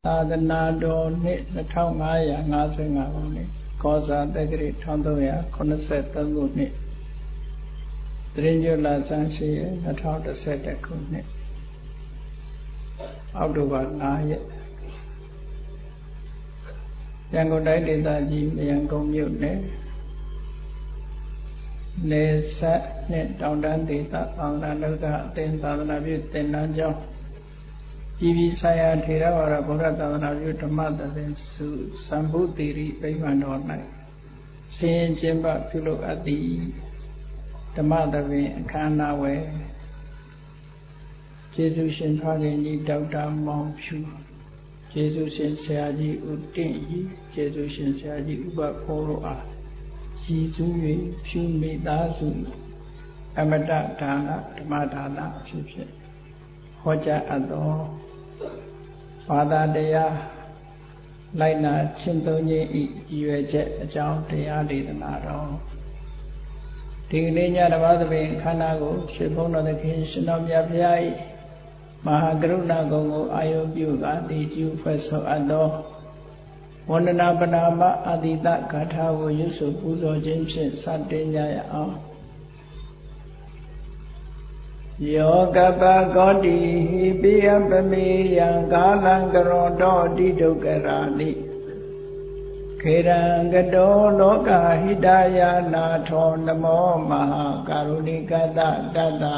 သာသနာတော်နှစ်2555ခုနှစ်ကောဇာတက္ကရာ1383ခုနှစ်တရင်ကျွလဆန်းရှိ2011ခုနှစ်အောက်တိုဘာ9ရက်ရန်ကုန်တိုင်းဒေသကြီးမရန်ကုန်မြို့နယ်နေဆက်နဲ့တောင်တန်းဒေသသာသနာ့လုပ်ကအသင်းသာသနာပြုသင်တန်းကျောင်းပြည်ပြည်ဆိုင်ရာထေရဝါဒဗုဒ္ဓသာသနာပြုဓမ္မသဘင်စုစံဘုတိရိဗိမာန်တော်၌ဆင်းရဲခြင်းပပြုလုပ်အပ်သည့်ဓမ္မသဘင်အခမ်းအနားဝယ်ကျေးဇူးရှင်ဖခင်ကြီးဒေါက်တာမောင်ဖြူကျေးဇူးရှင်ဆရာကြီးဦးတင့်ကြီးကျေးဇူးရှင်ဆရာကြီးဥပဖောတို့အားရည်စူး၍ဖြူမိသားစုအမတဒါနဓမ္မဒါနအဖြစ်ဖြင့်ဟောကြားအပ်သောဘာသာတရားလိုက်နာရှင်းသုံးခြင်းဤရည်ရွယ်ချက်အကြောင်းတရားဒေသနာတော်ဒီကနေ့ညဓမ္မသဘင်ခန္ဓာကိုရှင်ဘုန်းတော်သခင်ရှင်တော်မြတ်ဘုရား၏မဟာကရုဏာဂုဏ်ကိုအာရုံပြုကာတိကျူဖွဲ့ဆောအပ်သောဝန္ဒနာပနာမအာတိတဂါထာကိုရွတ်ဆိုပူဇော်ခြင်းဖြင့်စတင်ကြရအောင်ယောကပကောတိဟိပိယပမေယံကာလံကရောတောတိဒုက္ခရာတိခေရံကတောလောကဟိတယာနာထောနမောမဟာကာရုဏိကတတတ္တ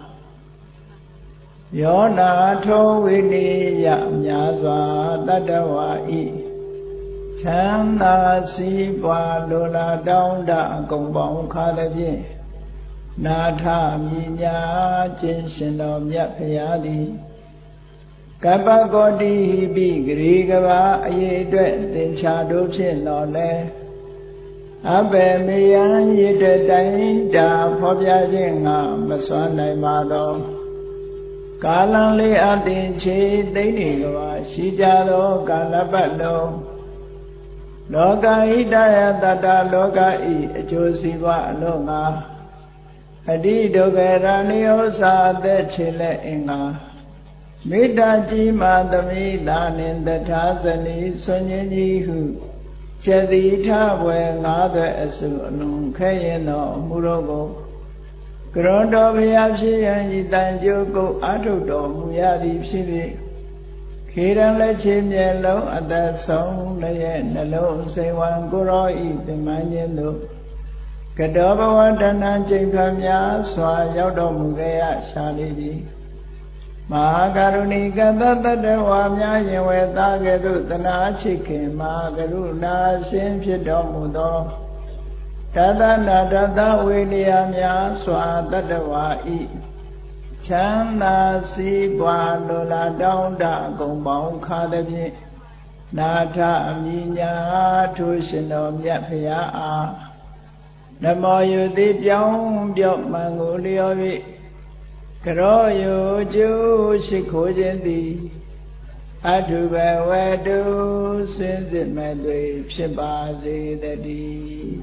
ယောနာထောဝိနိယမြာစွာတတ္တဝါဤချမ်းသာစီးပွားလိုလားတောင်းတအကုန်ပေါင်းခါသဖြင့်နာထမြညာခြင်းရှင်တော်မြတ်ဖရာသည်ကပ္ပကောတိဟိပိဂရေကဘာအရေးအတွက်သင်္ချာတို့ဖြင့်တော်လဲအဘေမေယံရည်တဲ့တိုင်တာဖော်ပြခြင်းငါမစွမ်းနိုင်ပါသောကာလံလေးအတင်ချေသိမ့်နေကဘာရှိကြသောကာလပတ်လုံးလောကဟိတယတတ္တလောကဤအကျိုးစီးပွားအလို့ငါအတိဒုက္ခရဏိဥ္စာအသက်ချေလက်အင်္ဂါမေတ္တာကြီးမာသမိသာနှင့်တထာဇနီဆွန်ခြင်းကြီးဟုကျတိထဘွယ်ငါးသွဲအစုအလုံးခဲရင်တော်မူတော်ကိုကရောတော်ဘုရားဖြစ်ရန်ဤတန်ကြိုးကိုအာထုတော်မူရသည်ဖြစ်၍ခေရန်လက်ချေမျက်လုံးအသက်ဆုံးလည်းရဲ့နှလုံးစိမ်ဝံကိုရောဤပင်မခြင်းတို့ကတောဘဝတဏ္ဍကျိန်ဖန်များစွာရောက်တော်မူခဲ့ရရှာလိပြီမဟာကရုဏီကတတတ္တဝါများရင်ဝေသားကဲ့သို့တနာချစ်ခင်မဟာကရုဏာရှင်ဖြစ်တော်မူသောတသနာတသဝေနည်းများစွာတတ္တဝါဤချမ်းသာစီးပွားလိုလားတောင်းတအကုန်ပေါင်းခါသဖြင့်နာထအမိညာထိုရှင်တော်မြတ်ဖရာအားနမောယုတိပြောင်းပြော့မှန်ကိုလျော်၍ကရောယုကျိုးရှိခိုးခြင်းသည်အထုဘဝတုစင်စစ်မဲ့တွေဖြစ်ပါစေတည်း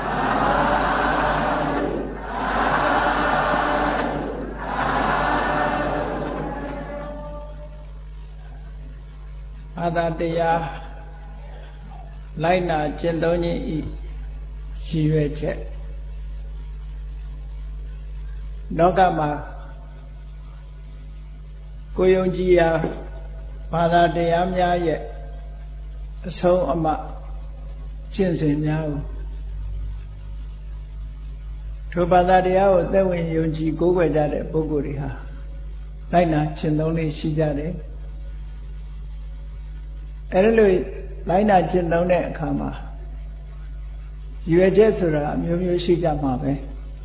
အာသာတရားလိုက်နာကျင့်သုံးခြင်းဤရည်ရွယ်ချက်လောကမှာကိုယုံကြည်ရာဘာသာတရားများရဲ့အဆုံးအမကျင့်စဉ်များကိုထိုဘာသာတရားကိုသက်ဝင်ယုံကြည်ကိုးကွယ်ကြတဲ့ပုဂ္ဂိုလ်တွေဟာလိုက်နာကျင့်သုံးလေးရှိကြတယ်အဲ့လိုလိုက်နာကျင့်သုံးတဲ့အခါမှာရွယ်ချက်ဆိုတာအမျိုးမျိုးရှိကြမှာပဲ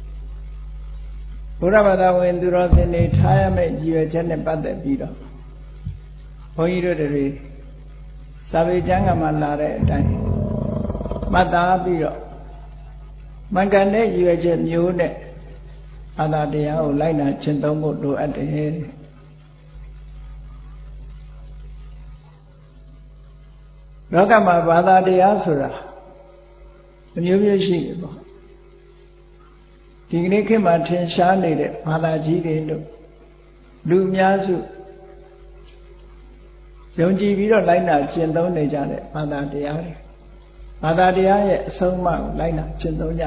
ဘုရားဘာသာဝင်သူတော်စင်တွေထားရမယ့်ရွယ်ချက်နဲ့ပတ်သက်ပြီးတော့ဘုန်းကြီးတို့တွေစာပေကျမ်းကမှလာတဲ့အတိုင်းမှတ်သားပြီးတော့မှန်ကန်တဲ့ရွယ်ချက်မျိုးနဲ့ဘာသာတရားကိုလိုက်နာကျင့်သုံးဖို့လိုအပ်တယ်လောကမှာဘာသာတရားဆိုတာအမျိုးမျိုးရှိတယ်ပေါ့ဒီကနေ့ခေတ်မှာထင်ရှားနေတဲ့ဘာသာကြီးတွေတို့လူအများစုယုံကြည်ပြီးတော့လိုက်နာကျင့်သုံးနေကြတဲ့ဘာသာတရားတွေဘာသာတရားရဲ့အဆုံးအမကိုလိုက်နာကျင့်သုံးကြ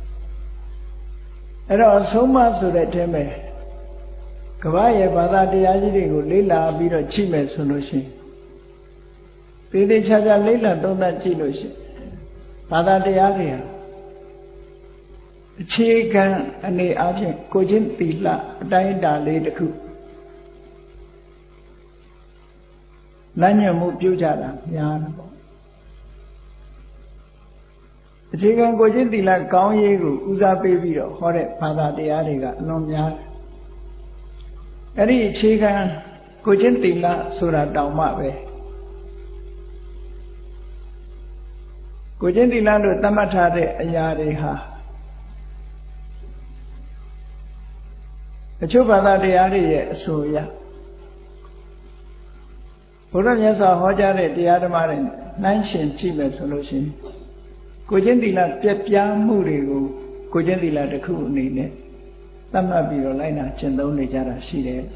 အဲ့တော့အဆုံးအမဆိုတဲ့အထက်မှာကမ္ဘာရဲ့ဘာသာတရားကြီးတွေကိုလေ့လာပြီးတော့ကြည့်မယ်ဆိုလို့ရှိရင်သေသေးချာချာလေ့လာသုံးသပ်ကြည့်လို့ရှိရင်ဘာသာတရားတွေဟာအခြေခံအနေအချင်းကိုချင်းသီလအတိုင်းအတာလေးတစ်ခုလမ်းညွှန်မှုပြုကြတာများတယ်ပေါ့အခြေခံကိုချင်းသီလကောင်းရေးကိုဦးစားပေးပြီးတော့ဟောတဲ့ဘာသာတရားတွေကအလွန်များတယ်အဲ့ဒီအခြေခံကိုချင်းသီလဆိုတာတောင်မှပဲကိုချင်းသီလလို့သတ်မှတ်ထားတဲ့အရာတွေဟာအချို့ဘာသာတရားတွေရဲ့အဆိုအရဘုရားမြတ်စွာဟောကြားတဲ့တရားဓမ္မတွေနှိုင်းယှဉ်ကြည့်မယ်ဆိုလို့ရှိရင်ကိုချင်းသီလပြည့်ပြားမှုတွေကိုကိုချင်းသီလတစ်ခုအနေနဲ့သတ်မှတ်ပြီးတော့လိုက်နာကျင့်သုံးနေကြတာရှိတယ်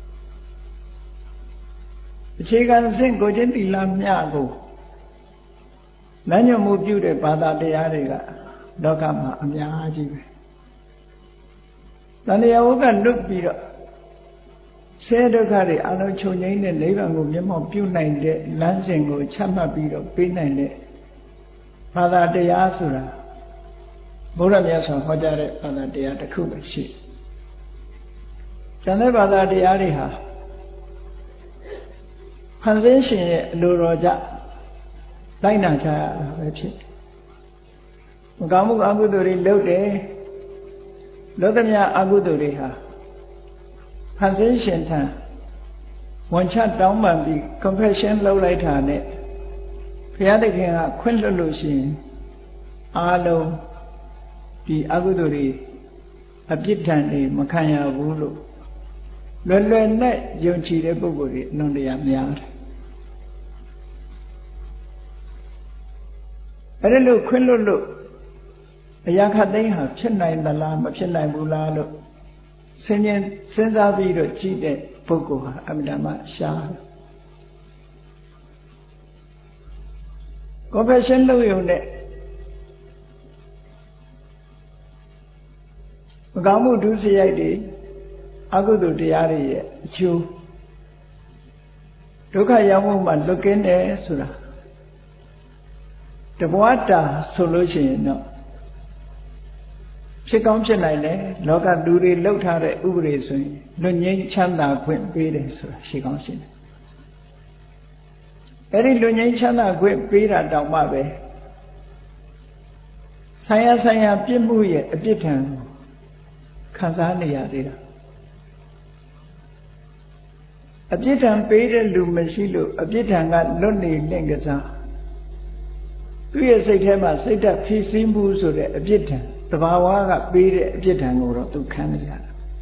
အခြေခံအဆင့်ကိုချင်းသီလမျှကိုလမ်းညွှန်မှုပြုတဲ့ဘာသာတရားတွေကလောကမှာအများကြီးပဲတဏှာဝကလွတ်ပြီးတော့ဆဲဒုက္ခတွေအလုံးချုပ်ငြိမ်းတဲ့နိဗ္ဗာန်ကိုမျက်မှောက်ပြုနိုင်တဲ့လမ်းစဉ်ကိုချမှတ်ပြီးတော့ပေးနိုင်တဲ့ဘာသာတရားဆိုတာဘုရားမြတ်စွာဟောကြားတဲ့ဘာသာတရားတစ်ခုပဲရှိတယ်။ကျန်တဲ့ဘာသာတရားတွေဟာဖန်ဆင်းရှင်ရဲ့အလိုတော်ကြလိုက်နာကြရတာပဲဖြစ်တယ်။မကောင်းမှုအကုသိုလ်တွေလုပ်တယ်လောကမြအကုသိုလ်တွေဟာဖန်ဆင်းရှင်ထံဝန်ချတောင်းပန်ပြီး confession လုပ်လိုက်တာနဲ့ဘုရားသခင်ကခွင့်လွှတ်လို့ရှိရင်အားလုံးဒီအကုသိုလ်တွေအပြစ်ဒဏ်တွေမခံရဘူးလို့လွယ်လွယ်နဲ့ယုံကြည်တဲ့ပုဂ္ဂိုလ်တွေအလွန်တရာများတယ်အဲ့ဒါလို့ခွင့်လွှတ်လို့အရာခတ်သိမ်းဟာဖြစ်နိုင်သလားမဖြစ်နိုင်ဘူးလားလို့စဉ်းစားပြီးတော့ကြည့်တဲ့ပုဂ္ဂိုလ်ဟာအမှန်တမ်းရှားတယ် confession လုပ်ရုံနဲ့မကောင်းမှုဒုစရိုက်တွေအကုသိုလ်တရားတွေရဲ့အကျိုးဒုက္ခရောက်မှုမှာလွတ်ကင်းတယ်ဆိုတာတဘဝတာဆိုလို့ရှိရင်တော့ဖြစ်ကောင်းဖြစ်နိုင်တယ်လောကလူတွေလှုပ်ထားတဲ့ဥပဒေဆိုရင်လွတ်ငြိမ်းချမ်းသာခွင့်ပေးတယ်ဆိုတာရှိကောင်းရှိတယ်အဲ့ဒီလွတ်ငြိမ်းချမ်းသာခွင့်ပေးတာတောင်မှပဲဆိုင်ရာပြစ်မှုရဲ့အပြစ်ဒဏ်ခံစားနေရသေးတာအပြစ်ဒဏ်ပေးတဲ့လူမရှိလို့အပြစ်ဒဏ်ကလွတ်နေလင့်ကစားသူ့ရဲ့စိတ်ထဲမှာစိတ်ဓာတ်ဖြည့်ဆည်းမှုဆိုတဲ့အပြစ်ဒဏ်တဘာဝကပေးတဲ့အပြစ်ဒဏ်ကိုတော့သူခံနေရတာ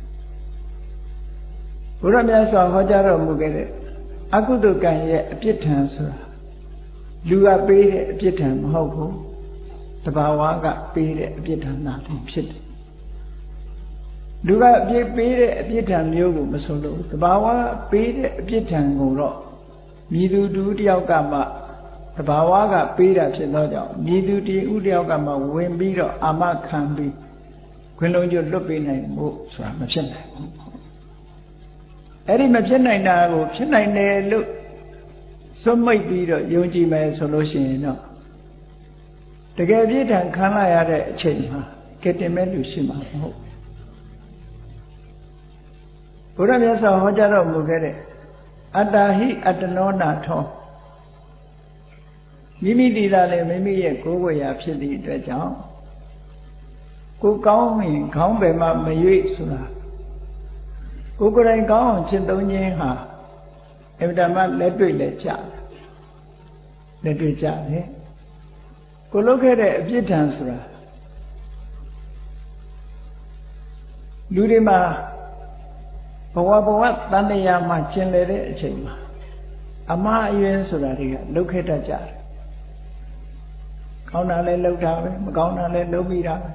ဘုရားမြတ်စွာဟောကြားတော်မူခဲ့တဲ့အကုသိုလ်ကံရဲ့အပြစ်ဒဏ်ဆိုတာလူကပေးတဲ့အပြစ်ဒဏ်မဟုတ်ဘူးတဘာဝကပေးတဲ့အပြစ်ဒဏ်သာဖြစ်တယ်လူကအပြစ်ပေးတဲ့အပြစ်ဒဏ်မျိုးကိုမဆိုလို့တဘာဝပေးတဲ့အပြစ်ဒဏ်ကိုတော့မြည်သူတူတယောက်ကမှတဘာဝကပေးတာဖြစ်သောကြောင့်မြည်သူတယောက်ကမှဝင်ပြီးတော့အာမခံပြီးခွင့်လုံးကျွတ်လွတ်ပေးနိုင်မှုဆိုတာမဖြစ်နိုင်ဘူးအဲ့ဒီမဖြစ်နိုင်တာကိုဖြစ်နိုင်တယ်လို့စွန့်မိတ်ပြီးတော့ယုံကြည်မယ်ဆိုလို့ရှိရင်တော့တကယ်ပြည့်ထန်ခံလာရတဲ့အချိန်မှာကဲတင်မဲ့လူရှိမှာမဟုတ်ဘုရားမြတ်စွာဟောကြားတော်မူခဲ့တဲ့အတ္တဟိအတ္တနောနာထောမိမိတည်တာလည်းမိမိရဲ့ကိုယ်ဝေရာဖြစ်သည့်အတွက်ကြောင့်ကိုကောင်းရင်ခေါင်းပယ်မှမရွေ့ဆိုတာကိုယ်တိုင်ကောင်းအောင်ကျင့်သုံးခြင်းဟာအမှန်တမ်းလက်တွေ့လက်ကြလက်တွေ့ကြတယ်ကိုလုပ်ခဲ့တဲ့အပြစ်ဒဏ်ဆိုတာလူတွေမှာဘဝတန်တရားမှာကျင်လည်တဲ့အချိန်မှာအမှားအယွင်းဆိုတာတွေကလုပ်ခဲ့တတ်ကြတယ်ကောင်းတာလည်းလုပ်တာပဲမကောင်းတာလည်းလုပ်မိတာပဲ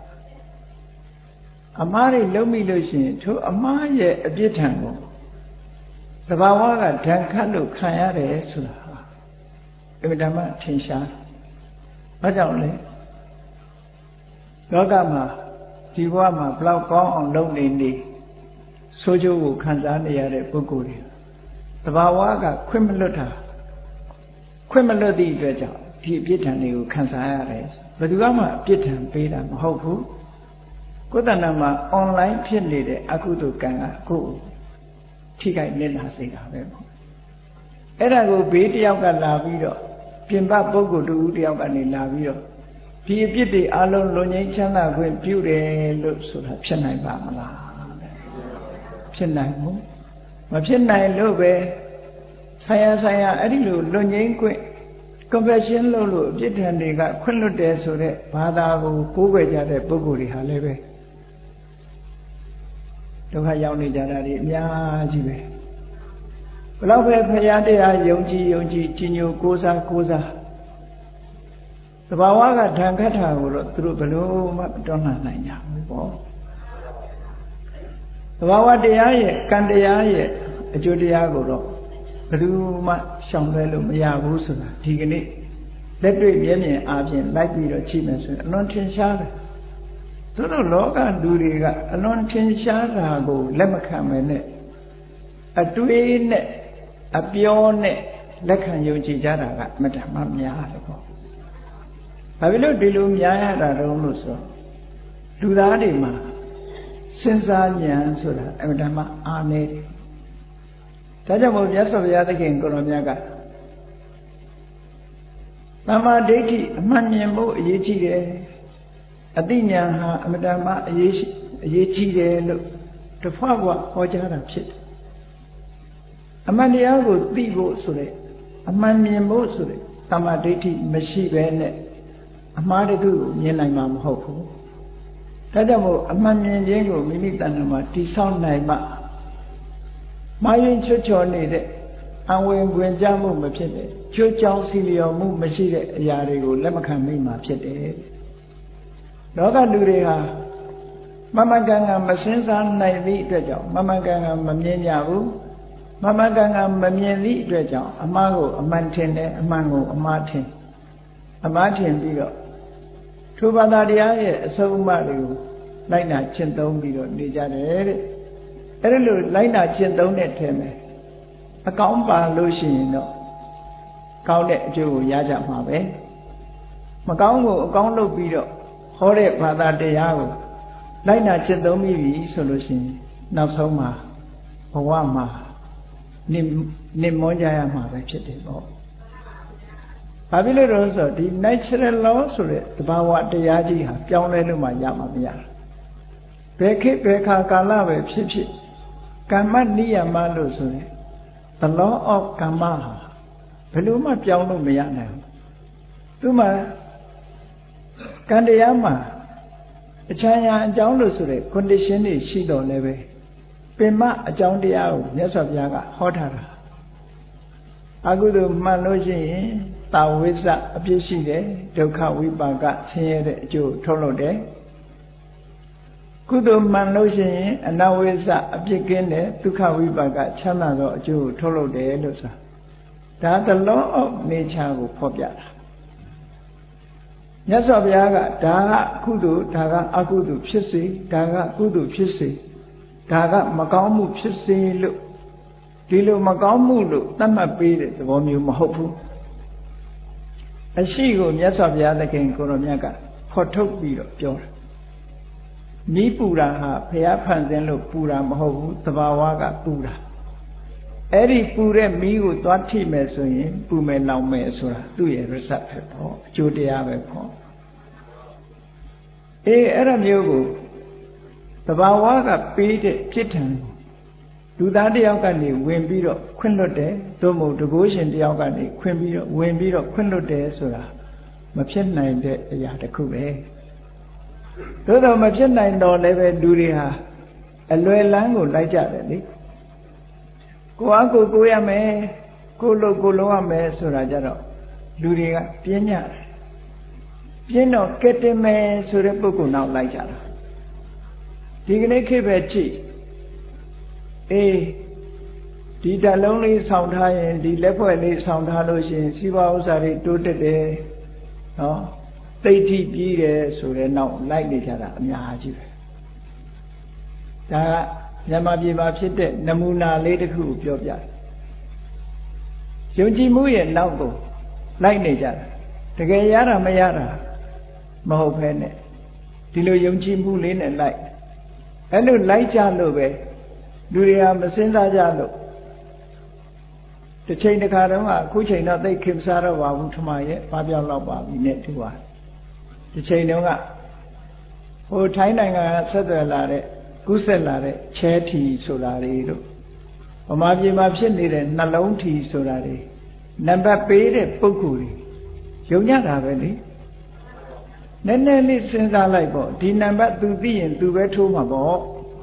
အမှားတွေလုပ်မိလို့ရှိရင်ထိုအမှားရဲ့အပြစ်ဒဏ်ကိုဘတဘာဝကဓာတ်ခတ်လို့ခံရတယ်ဆိုတာအမှန်တမ်းထင်ရှားဘာကြောင့်လဲလောကမှာဒီဘဝမှာဘလောက်ကောင်းအောင်လုပ်နေဆိုးကျိုးကိုခံစားနေရတဲ့ပုဂ္ဂိုလ်တွေတဘာဝကခွင့်မလွတ်တာခွင့်မလွတ်သည့်အတွက်ကြောင့်ဒီအပြစ်ဒဏ်တွေကိုခံစားရတယ်ဘယ်သူမှအပြစ်ဒဏ်ပေးတာမဟုတ်ဘူးကိုယ်တဏ္ဍာမှာ online ဖြစ်နေတဲ့အကုသိုလ်ကံကကိုယ်ထိခိုက်နစ်နာစေတာပဲပေါ့အဲ့ဒါကိုဘေးတယောက်ကလာပြီးတော့ပြင်ပပုဂ္ဂိုလ်တူတယောက်ကနေလာပြီးတော့ဒီအပြစ်တွေအလုံးလွန်ငင်းချမ်းသာခွင့်ပြုတယ်လို့ဆိုတာဖြစ်နိုင်ပါမလားဖြစ်နိုင်ဘူးမဖြစ်နိုင်လို့ပဲဆိုင်ရာအဲ့ဒီလိုလွန်ငင်းခွင့် compassion လို့အပြစ်ဒဏ်တွေကခွင့်လွတ်တယ်ဆိုတဲ့ဘာသာကိုကိုးကွယ်ကြတဲ့ပုဂ္ဂိုလ်တွေဟာလည်းပဲဒုက္ခရောက်နေကြတာတွေအများကြီးပဲဘလောက်ပဲဖရာတရားယုံကြည်ကြီးညိုကိုးစားသဘာဝကဓာန်ခတ်တာကိုတော့သူတို့ဘယ်လိုမှမတွန်းလှန်နိုင်ကြဘူးပေါ့သဘာဝတရားရဲ့ကံတရားရဲ့အကျိုးတရားကိုတော့ဘယ်သူမှရှောင်လွှဲလို့မရဘူးဆိုတာဒီကနေ့လက်တွေ့မျက်မြင်အားဖြင့်လိုက်ပြီးတော့ကြည့်မယ်ဆိုရင်အလွန်ထင်ရှားတယ်သူတို့လောကလူတွေကအလွန်ထင်ရှားတာကိုလက်မခံမဲနဲ့အတွေးနဲ့အပြောနဲ့လက်ခံယုံကြည်ကြတာကအမှန်တမ်းများတယ်ပေါ့ဘာဖြစ်လို့ဒီလိုများရတာတုံးလို့ဆိုလူသားတွေမှာစဉ်းစားဉာဏ်ဆိုတာအမှန်တမ်းအားနည်းတယ်ဒါကြောင့်မို့မြတ်စွာဘုရားသခင်ကိုရောမြတ်ကသမ္မာဒိဋ္ဌိအမှန်မြင်ဖို့အရေးကြီးတယ်အသိဉာဏ်ဟာအမှန်တမ်းအရေးကြီးတယ်လို့တဖွာဖွာဟောကြားတာဖြစ်တယ်အမှန်တရားကိုသိဖို့ဆိုတဲ့အမှန်မြင်ဖို့ဆိုတဲ့သမ္မာဒိဋ္ဌိမရှိဘဲနဲ့အမှားတခုကိုမြင်နိုင်မှာမဟုတ်ဘူးဒါကြောင့်မို့အမှန်မြင်ခြင်းကိုမိမိတဏ္ဍာမှာတည်ဆောက်နိုင်မှမာရင်ချွတ်ချော်နေတဲ့အဝင်ခွင်ကြမှုမဖြစ်တဲ့ကြိုးကြောင်စီလျော်မှုမရှိတဲ့အရာတွေကိုလက်မခံမိမှာဖြစ်တယ်လောကလူတွေဟာမမှန်ကန်ကန်မစင်စားနိုင်သည့်အတွက်ကြောင့်မမှန်ကန်ကန်မမြင်ကြဘူးမမှန်ကန်ကန်မမြင်သည့်အတွက်ကြောင့်အမှားကိုအမှန်ထင်တယ်အမှန်ကိုအမှားထင်ပြီးတော့ထိုဘာသာတရားရဲ့အဆုံးအမတွေကိုလိုက်နာကျင့်သုံးပြီးတော့နေကြတယ်တဲ့အဲ့ဒါလို့လိုက်နာကျင့်သုံးတဲ့ထဲမှာအကောင်းပါလို့ရှိရင်တော့ကောင်းတဲ့အကျိုးကိုရကြမှာပဲမကောင်းကိုအကောင်းလုပ်ပြီးတော့ဟောတဲ့ဘာသာတရားကိုလိုက်နာကျင့်သုံးပြီးပြီဆိုလို့ရှိရင်နောက်ဆုံးမှာဘဝမှာနစ်မွန်းကြရမှာပဲဖြစ်တယ်ပေါ့ဘာဖြစ်လို့လဲဆိုတော့ဒီ natural law ဆိုတဲ့သဘာဝတရားကြီးဟာပြောင်းလဲလို့မှရမှာမရဘယ်ခေတ်ဘယ်ခါကာလပဲဖြစ်ဖြစ်ကမ္မနိယမလို့ဆိုရင် the law of ကမ္မဟာဘယ်လိုမှပြောင်းလို့မရနိုင်ဘူးသူမှကံတရားမှာအချမ်းရအကြောင်းလို့ဆိုတဲ့ condition တွေရှိတော့လည်းပဲပင်မအကြောင်းတရားကိုမြတ်စွာဘုရားကဟောထားတာအကုသိုလ်မှန်လို့ရှိရင်တာဝိဇ္ဇအပြစ်ရှိတယ်ဒုက္ခဝိပါကဆင်းရဲတဲ့အကျိုးထုတ်လုပ်တယ်ကုသိုလ်မှန်လို့ရှိရင်အနဝိဇ္ဇအပြစ်ကင်းတယ်ဒုက္ခဝိပါကချမ်းသာသောအကျိုးထုတ်လုပ်တယ်လို့ဆိုတာဒါ the law of nature ကိုဖော်ပြတာမြတ်စွာဘုရားကဒါကကုသိုလ်ဒါကအကုသိုလ်ဖြစ်စေဒါကကုသိုလ်ဖြစ်စေဒါကမကောင်းမှုဖြစ်စေလို့ဒီလိုမကောင်းမှုလို့သတ်မှတ်ပေးတဲ့သဘောမျိုးမဟုတ်ဘူးအရှိကိုမြတ်စွာဘုရားသခင်ကိုရောမြတ်ကဖော်ထုတ်ပြီးတော့ပြောတာမိပူတာဟာဘုရားဖန်ဆင်းလို့ပူတာမဟုတ်ဘူးသဘာဝကပူတာအဲ့ဒီပူတဲ့မီးကိုသွားထိမယ်ဆိုရင်ပူမယ်လောင်မယ်ဆိုတာသူ့ရဲ့ result ပဲပေါ့အကျိုးတရားပဲပေါ့အဲ့ဒါမျိုးကိုသဘာဝကပေးတဲ့ပြစ်ဒဏ်လူသားတယောက်ကနေဝင်ပြီးတော့ခွင့်လွတ်တယ်သို့မဟုတ်တကုရှင်တယောက်ကနေဝင်ပြီးတော့ခွင့်လွတ်တယ်ဆိုတာမဖြစ်နိုင်တဲ့အရာတစ်ခုပဲသို့တော့မဖြစ်နိုင်တော့လည်းပဲလူတွေဟာအလွယ်လန်းကိုလိုက်ကြတယ်လေကိုယ်အကိုရမယ်ကိုလုံးရမယ်ဆိုတာကြတော့လူတွေကပြင်းကြတယ်ပြင်းတော့ကက်တင်မယ်ဆိုတဲ့ပုဂ္ဂိုလ်နောက်လိုက်ကြတာဒီကနေ့ခေတ်ပဲကြည့်ဒီတလုံးလေးဆောင်ထားရင်ဒီလက်ဖွဲ့လေးဆောင်ထားလို့ရှိရင်စီးပွားဥစ္စာတွေတိုးတက်တယ်နော်သိဋ္ဌိပြီးတယ်ဆိုတဲ့နောက်လိုက်နေကြတာအများကြီးပဲဒါကမြန်မာပြည်မှာဖြစ်တဲ့နမူနာလေးတစ်ခုကိုပြောပြတယ်ယုံကြည်မှုရဲ့နောက်ကိုလိုက်နေကြတာတကယ်ရတာမရတာမဟုတ်ဘဲနဲ့ဒီလိုယုံကြည်မှုလေးနဲ့လိုက်အဲ့လိုလိုက်ကြလို့ပဲလူတွေကမစင်စားကြလို့တစ်ချိန်တစ်ခါတော့အခုချိန်တော့သိခင်စားတော့ပါဘူးထမရဲ့ဘာပြောင်းတော့ပါပြီနဲ့တူပါတစ်ချိန်တုန်းကဟိုထိုင်းနိုင်ငံကဆက်သွယ်လာတဲ့ကူးဆက်လာတဲ့ချဲထီဆိုတာတွေတို့ဗမာပြည်မှာဖြစ်နေတဲ့နှလုံးထီဆိုတာတွေနံပါတ်ပေးတဲ့ပုဂ္ဂိုလ်တွေယုံကြတာပဲလေနည်းနည်းလေးစဉ်းစားလိုက်ပေါ့ဒီနံပါတ်သူသိရင်သူပဲထိုးမှာပေါ့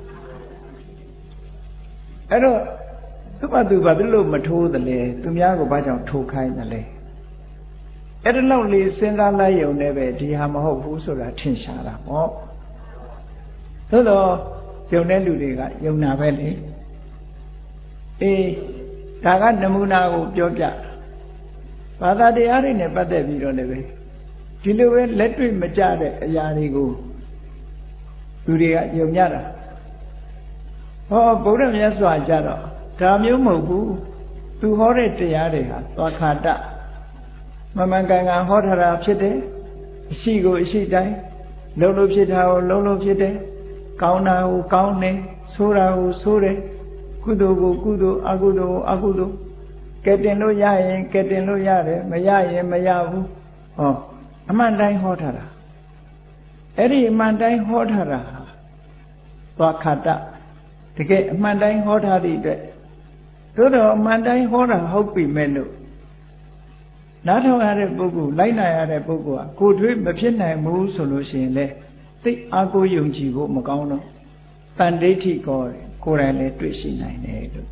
အဲ့တော့သူ့ဘာသူဘာဖြစ်လို့မထိုးသလဲသူများကိုဘာကြောင့်ထိုးခိုင်းတယ်လဲအဲ့ဒါလောက်လေးစဉ်းစားလိုက်ရုံနဲ့ပဲဒီဟာမဟုတ်ဘူးဆိုတာထင်ရှားတာပေါ့သို့တော့ယုံတဲ့လူတွေကယုံတာပဲလေအေးဒါကနမူနာကိုပြောပြဘာသာတရားတွေနဲ့ပတ်သက်ပြီးတော့လည်းပဲဒီလိုပဲလက်တွေ့မကျတဲ့အရာတွေကိုလူတွေကယုံကြတာဟောဗုဒ္ဓမြတ်စွာကြတော့ဒါမျိုးမဟုတ်ဘူးသူဟောတဲ့တရားတွေဟာသွားခါတမမှန်ကန်ကန်ဟောထားတာဖြစ်တယ်အရှိကိုအရှိတိုင်းလုံးလို့ဖြစ်တာကိုလုံးလို့ဖြစ်တယ်ကောင်းတာကိုကောင်းတယ်ဆိုးတာကိုဆိုးတယ်ကုသိုလ်ကိုကုသိုလ်အကုသိုလ်ကိုအကုသိုလ်ကဲတင်လို့ရရင်ကဲတင်လို့ရတယ်မရရင်မရဘူးဟောအမှန်တိုင်းဟောထားတာအဲ့ဒီအမှန်တိုင်းဟောထားတာသွားခါတတကယ်အမှန်တိုင်းဟောထားသည့်အတွက်သို့တော်အမှန်တိုင်းဟောတာဟုတ်ပြီမဲ့လို့နားထောင်ရတဲ့ပုဂ္ဂိုလ်လိုက်နာရတဲ့ပုဂ္ဂိုလ်ကကိုယ်တွေ့မဖြစ်နိုင်ဘူးဆိုလို့ရှိရင်လေသိအားကိုးယုံကြည်ဖို့မကောင်းတော့တန်ဒိဋ္ဌိကိုယ်တိုင်လည်းတွေ့ရှိနိုင်တယ်လို့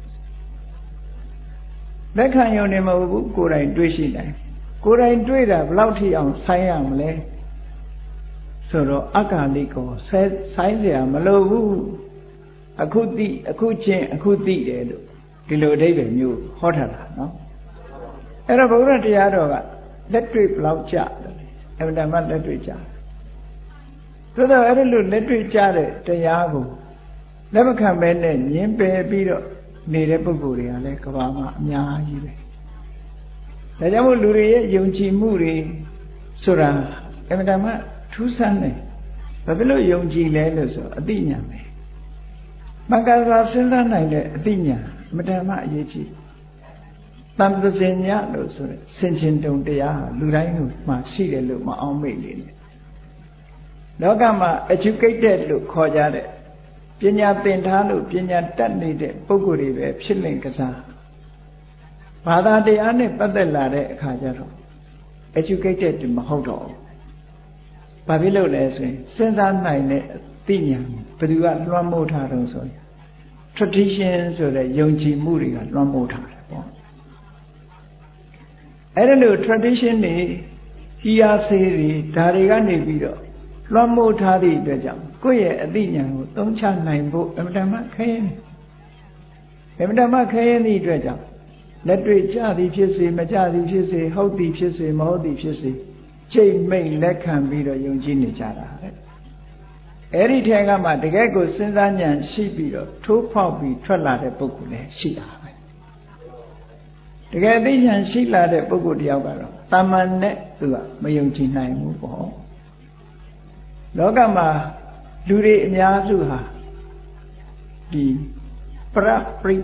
လက်ခံယုံနေမဟုတ်ဘူးကိုယ်တိုင်တွေ့ရှိနိုင်ကိုယ်တိုင်တွေ့တာဘယ်လောက်ထိအောင်ဆိုင်ရမလဲဆိုတော့အက္ခလိကောဆိုင်เสียမလိုဘူးအခုသိအခုချင်းအခုသိတယ်လို့ဒီလိုအဓိပ္ပာယ်မျိုးဟောထားတာနော်အဲ့တော့ဘုရားတရားတော်ကလက်တွေ့ဘယ်လောက်ကြတယ်အမှန်တမ်းလက်တွေ့ကြတယ်သို့တော့အဲ့ဒီလိုလက်တွေ့ကြတဲ့တရားကိုလက်မခံဘဲနဲ့ညင်းပယ်ပြီးတော့နေတဲ့ပုဂ္ဂိုလ်တွေကလည်းကဘာမှာအများကြီးပဲဒါကြောင့်မို့လူတွေရဲ့ယုံကြည်မှုတွေဆိုတာအမှန်တမ်းထူးဆန်းတယ်ဘာဖြစ်လို့ယုံကြည်လဲလို့ဆိုအသိဉာဏ်ပဲမင်္ဂလာစဉ်းစားနိုင်တဲ့အသိဉာဏ်အမှန်တမ်းအရေးကြီးတန်ပစင်ညလို့ဆိုတဲ့စင်ချင်တုံတရားဟာလူတိုင်းကိုမှရှိတယ်လို့မအောင်မေ့နေတယ်လောကမှာ educated လို့ခေါ်ကြတဲ့ပညာသင်ထားလို့ပညာတတ်နေတဲ့ပုဂ္ဂိုလ်တွေပဲဖြစ်လင့်ကစားဘာသာတရားနဲ့ပတ်သက်လာတဲ့အခါကျတော့ educated မဟုတ်တော့ဘူး။ဘာဖြစ်လို့လဲဆိုရင်စဉ်းစားနိုင်တဲ့အသိဉာဏ်ဘယ်သူကလွှမ်းမိုးထားတော့ဆိုရင် tradition ဆိုတဲ့ယုံကြည်မှုတွေကလွှမ်းမိုးထားတယ်ပေါ့။အဲ့ဒါလို့ tradition တွေဟီယာဆေးတွေဒါတွေကနေပြီးတော့လွှမ်းမိုးထားသည့်အတွက်ကြောင့်ကိုယ့်ရဲ့အသိဉာဏ်ကိုသုံးချနိုင်ဖို့အမှန်တမ်းခဲရင်အမှန်တမ်းခဲရင်သည့်အတွက်ကြောင့်လက်တွေ့ကြသည်ဖြစ်စေမကြသည်ဖြစ်စေဟုတ်သည်ဖြစ်စေမဟုတ်သည်ဖြစ်စေချိန်မိတ်လက်ခံပြီးတော့ယုံကြည်နေကြတာတဲ့အဲ့ဒီထဲကမှတကယ်ကိုစဉ်းစားဉာဏ်ရှိပြီးတော့ထိုးဖောက်ပြီးထွက်လာတဲ့ပုဂ္ဂိုလ်လည်းရှိတာပဲတကယ်သိဉာဏ်ရှိလာတဲ့ပုဂ္ဂိုလ်တယောက်ကတော့တာမန်နဲ့သူကမယုံကြည်နိုင်ဘူးပေါ့လောကမှာလူတွေအများစုဟာဒီပရ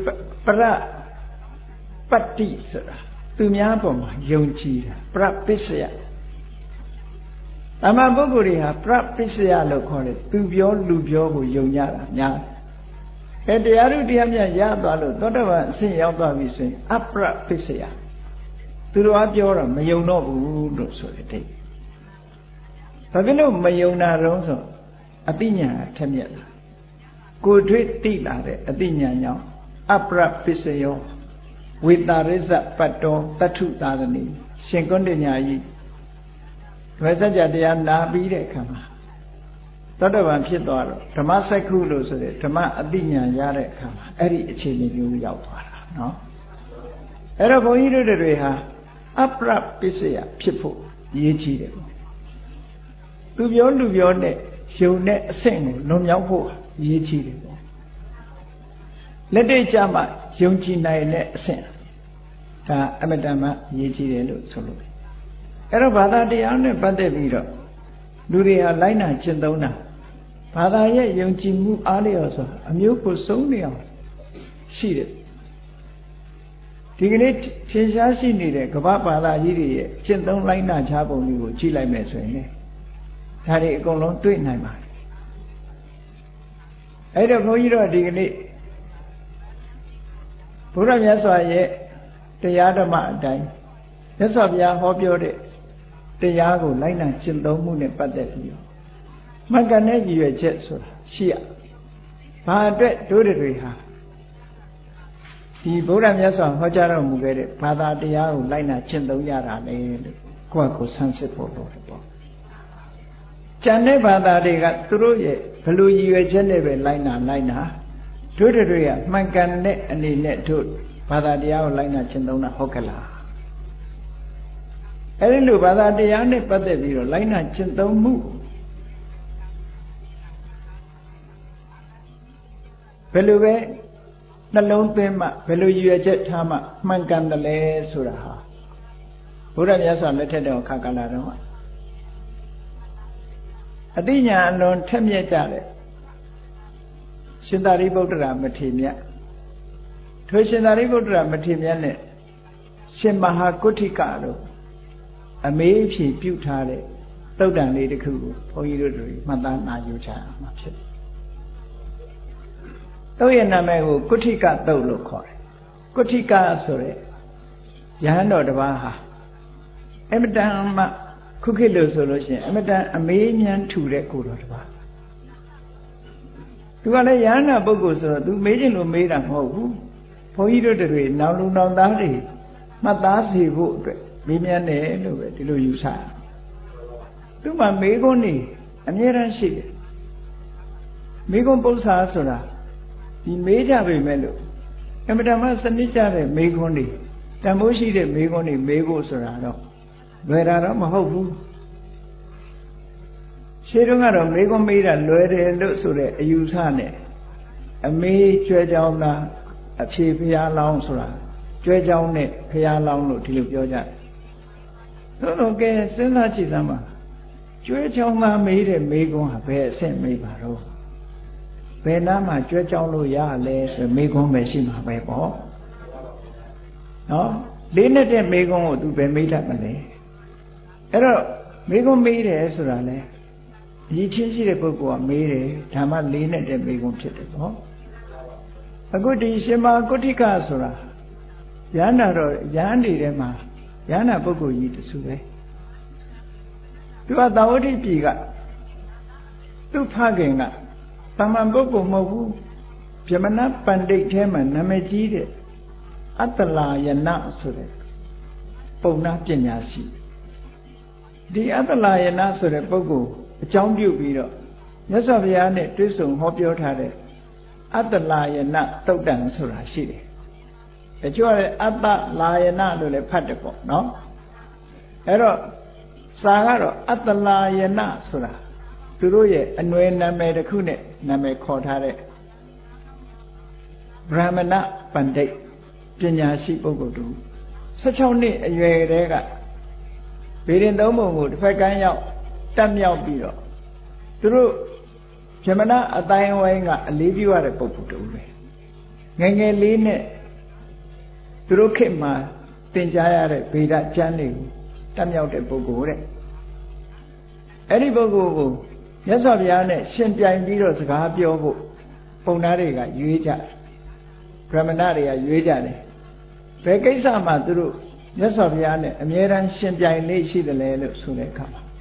ပတ္တိဆိုတာသူများပေါ်မှာယုံကြည်တာပရပစ္စယအမှန်ပုဂ္ဂိုလ်တွေဟာပရပစ္စယလို့ခေါ်တယ်သူပြောလူပြောကိုယုံကြတာများတယ်အဲတရားတို့တရားမြတ်ရသွားလို့သောတပန်အဆင့်ရောက်သွားပြီဆိုရင်အပရပစ္စယသူတို့ကပြောတာမယုံတော့ဘူးလို့ဆိုတဲ့တိတ်ဘာဖြစ်လို့မယုံတာတုံးဆိုအသိဉာဏ်ထက်မြက်လာကိုယ်တွေ့သိလာတဲ့အသိဉာဏ်ကြောင့်အပရပစ္စယောဝေတာရိဇပတ္တောတထုသာရဏီရှင်ကုဏ္ဏညာကြီးဝိဇ္ဇကြတရားနာပြီးတဲ့အခါမှာသောတပန်ဖြစ်သွားတော့ဓမ္မစက္ခုလို့ဆိုတဲ့ဓမ္မအသိဉာဏ်ရတဲ့အခါမှာအဲ့ဒီအခြေအနေမျိုးရောက်သွားတာနော်အဲ့တော့ဘုန်းကြီးတို့တွေဟာအပရပစ္စယဖြစ်ဖို့ရေးကြည့်တယ်သူပြောလူပြောနဲ့ယုံနဲ့အဆင့်ကိုလွန်မြောက်ဖို့ရေးကြည့်တယ်ပေါ့လက်တွေ့ကြမှာယုံကြည်နိုင်တဲ့အဆင့်ဒါအမတန်မှရေးကြည့်တယ်လို့ဆိုလို့အဲ့တော့ဘာသာတရားနဲ့ပတ်သက်ပြီးတော့လူတွေဟာလိုက်နာကျင့်သုံးတာဘာသာရဲ့ယုံကြည်မှုအားလျော်စွာအမျိုးကိုစုံနေအောင်ရှိတယ်ဒီကနေ့ထင်ရှားရှိနေတဲ့ကမ္ဘာဘာသာကြီးတွေရဲ့ကျင့်သုံးလိုက်နာချပုံတွေကိုကြည့်လိုက်မယ်ဆိုရင်လေဒါတွေအကုန်လုံးတွေ့နိုင်ပါတယ်အဲ့တော့ဘုန်းကြီးတို့ဒီကနေ့ဘုရားမြတ်စွာရဲ့တရားဓမ္မအတိုင်းမြတ်စွာဘုရားဟောပြောတဲ့တရားကိုလိုက်နာကျင့်သုံးမှုနဲ့ပတ်သက်ပြီးတော့မှန်ကန်တဲ့ရည်ရွယ်ချက်ဆိုတာရှိရဘာအတွက်တို့တွေဟာဒီဗုဒ္ဓမြတ်စွာဟောကြားတော်မူခဲ့တဲ့ဘာသာတရားကိုလိုက်နာကျင့်သုံးရတာလေလို့ကိုယ့်ကိုယ်ဆန်းစစ်ဖို့လိုတယ်ပေါ့ကျန်တဲ့ဘာသာတွေကသူတို့ရဲ့ဘယ်လိုရည်ရွယ်ချက်နဲ့ပဲလိုက်နာတို့တွေကမှန်ကန်တဲ့အနေနဲ့တို့ဘာသာတရားကိုလိုက်နာကျင့်သုံးတာဟုတ်ကလားအဲဒီလိုဘာသာတရားနဲ့ပတ်သက်ပြီးတော့လိုက်နာကျင့်သုံးမှုဘယ်လိုပဲနှလုံးသွင်းမှဘယ်လိုရည်ရွယ်ချက်ထားမှမှန်ကန်တယ်လဲဆိုတာဟာဘုရားမြတ်စွာလက်ထက်တော်ခါကာလတော်မှာအတိညာအလွန်ထက်မြက်ကြတဲ့ရှင်သာရိပုတ္တရာမထေရမြတ်ထိုရှင်သာရိပုတ္တရာမထေရမြတ်နဲ့ရှင်မဟာကုဋ္ဌိကတို့အမေးဖြေပြုထားတဲ့သုတ်တံလေးတစ်ခုကိုဘုန်းကြီးတို့တွေမှတ်သားနာယူကြရမှာဖြစ်တယ်သုတ်ရဲ့နာမည်ကိုကုဋ္ဌိကသုတ်လို့ခေါ်တယ်ကုဋ္ဌိကဆိုတဲ့ယဟန်တော်တစ်ပါးဟာအမတန်မှခုခေတ်လို့ဆိုလို့ရှိရင်အမတန်အမေးမြန်းထူတဲ့ကိုယ်တော်တစ်ပါးသူကလည်းယဟန်နာပုဂ္ဂိုလ်ဆိုတော့သူမေးခြင်းလို့မေးတာမဟုတ်ဘူးဘုန်းကြီးတို့တွေနောင်လူနောင်သားတွေမှတ်သားစေဖို့အတွက်မေးမြန်းတယ်လို့ပဲဒီလိုယူဆတယ်သူမှမေးခွန်းနေအမြဲတမ်းရှိတယ်မေးခွန်းပု္ပ္ပာဆိုတာဒီမေးကြပေမဲ့လို့အမတန်မှစနစ်ကျတဲ့မေးခွန်းတွေတန်ဖိုးရှိတဲ့မေးခွန်းတွေမေးဖို့ဆိုတာတော့လွယ်တာတော့မဟုတ်ဘူးရှင်းတော့ကတော့မေးခွန်းမေးတာလွယ်တယ်လို့ဆိုတဲ့အယူဆနဲ့အမေးကျွဲကြောင်းလားအဖြေဖျားလောင်းဆိုတာကျွဲကြောင်းနဲ့ဖျားလောင်းလို့ဒီလိုပြောကြတယ်ဆိုတော့ကဲစဉ်းစားကြည့်သမ်းပါကျွဲကြောင်းသားမေးတဲ့မေးခွန်းဟာဘယ်အဆင့်မေးပါတော့ဘယ်နားမှာကျွဲကြောင်းလို့ရလဲဆိုမေးခွန်းပဲရှိမှာပဲပေါ့နော်လေးနဲ့တဲ့မေးခွန်းကိုသူပဲမေးတတ်မလဲအဲ့တော့မေးခွန်းမေးတယ်ဆိုတာလေအရေးချင်းရှိတဲ့ပုဂ္ဂိုလ်ကမေးတယ်ဒါမှလေးနဲ့တဲ့မေးခွန်းဖြစ်တယ်ပေါ့အခုဒီရှင်မကုဋ္ဌိကဆိုတာယန္တာတော့ယန္တိထဲမှာယန္တာပုဂ္ဂိုလ်ကြီးတစုပဲသူကသာဝတိပြည်ကသူ့ဖခင်ကတမန်ပုဂ္ဂိုလ်မဟုတ်ဘူးဗြဟ္မဏပန္တိတ်ထဲမှာနာမည်ကြီးတဲ့အတ္တလာယနာဆိုတဲ့ပုံနာပညာရှိဒီအတ္တလာယနာဆိုတဲ့ပုဂ္ဂိုလ်အကြောင်းပြုပြီးတော့မြတ်စွာဘုရားနဲ့တွေ့ဆုံဟောပြောထားတဲ့အတ္တလာယနာသုတ်တံဆိုတာရှိတယ်တချို့ကအတ္တလာယနာလို့လည်းဖတ်တယ်ပေါ့နော်အဲ့တော့စာကတော့အတ္တလာယနာဆိုတာသူတို့ရဲ့အနွယ်နာမည်တစ်ခုနဲ့နာမည်ခေါ်ထားတဲ့ဗြဟ္မဏပန္တိတ်ပညာရှိပုဂ္ဂိုလ်တူ16နှစ်အရွယ်တည်းကဗေဒင်သုံးပုံကိုတစ်ဖက်ကမ်းရောက်တက်မြောက်ပြီးတော့သူတို့ဗြဟ္မဏအတိုင်းဝိုင်းကအလေးပြုရတဲ့ပုဂ္ဂိုလ်တူပဲငယ်ငယ်လေးနဲ့သူတို့ခေတ်မှာသင်ကြားရတဲ့ဗေဒကျမ်းတွေကိုတက်မြောက်တဲ့ပုဂ္ဂိုလ်တဲ့အဲ့ဒီပုဂ္ဂိုလ်ကိုမြတ်စွာဘုရားနဲ့ရှင်ပြိုင်ပြီးတော့စကားပြောဖို့ပုံသားတွေကရွေးကြဗြဟ္မဏတွေကရွေးကြတယ်ဘယ်ကိစ္စမှာသူတို့မြတ်စွာဘုရားနဲ့အမြဲတမ်းရှင်ပြိုင်နေရှိတယ်လေလို့ဆိုတဲ့အခါမှာ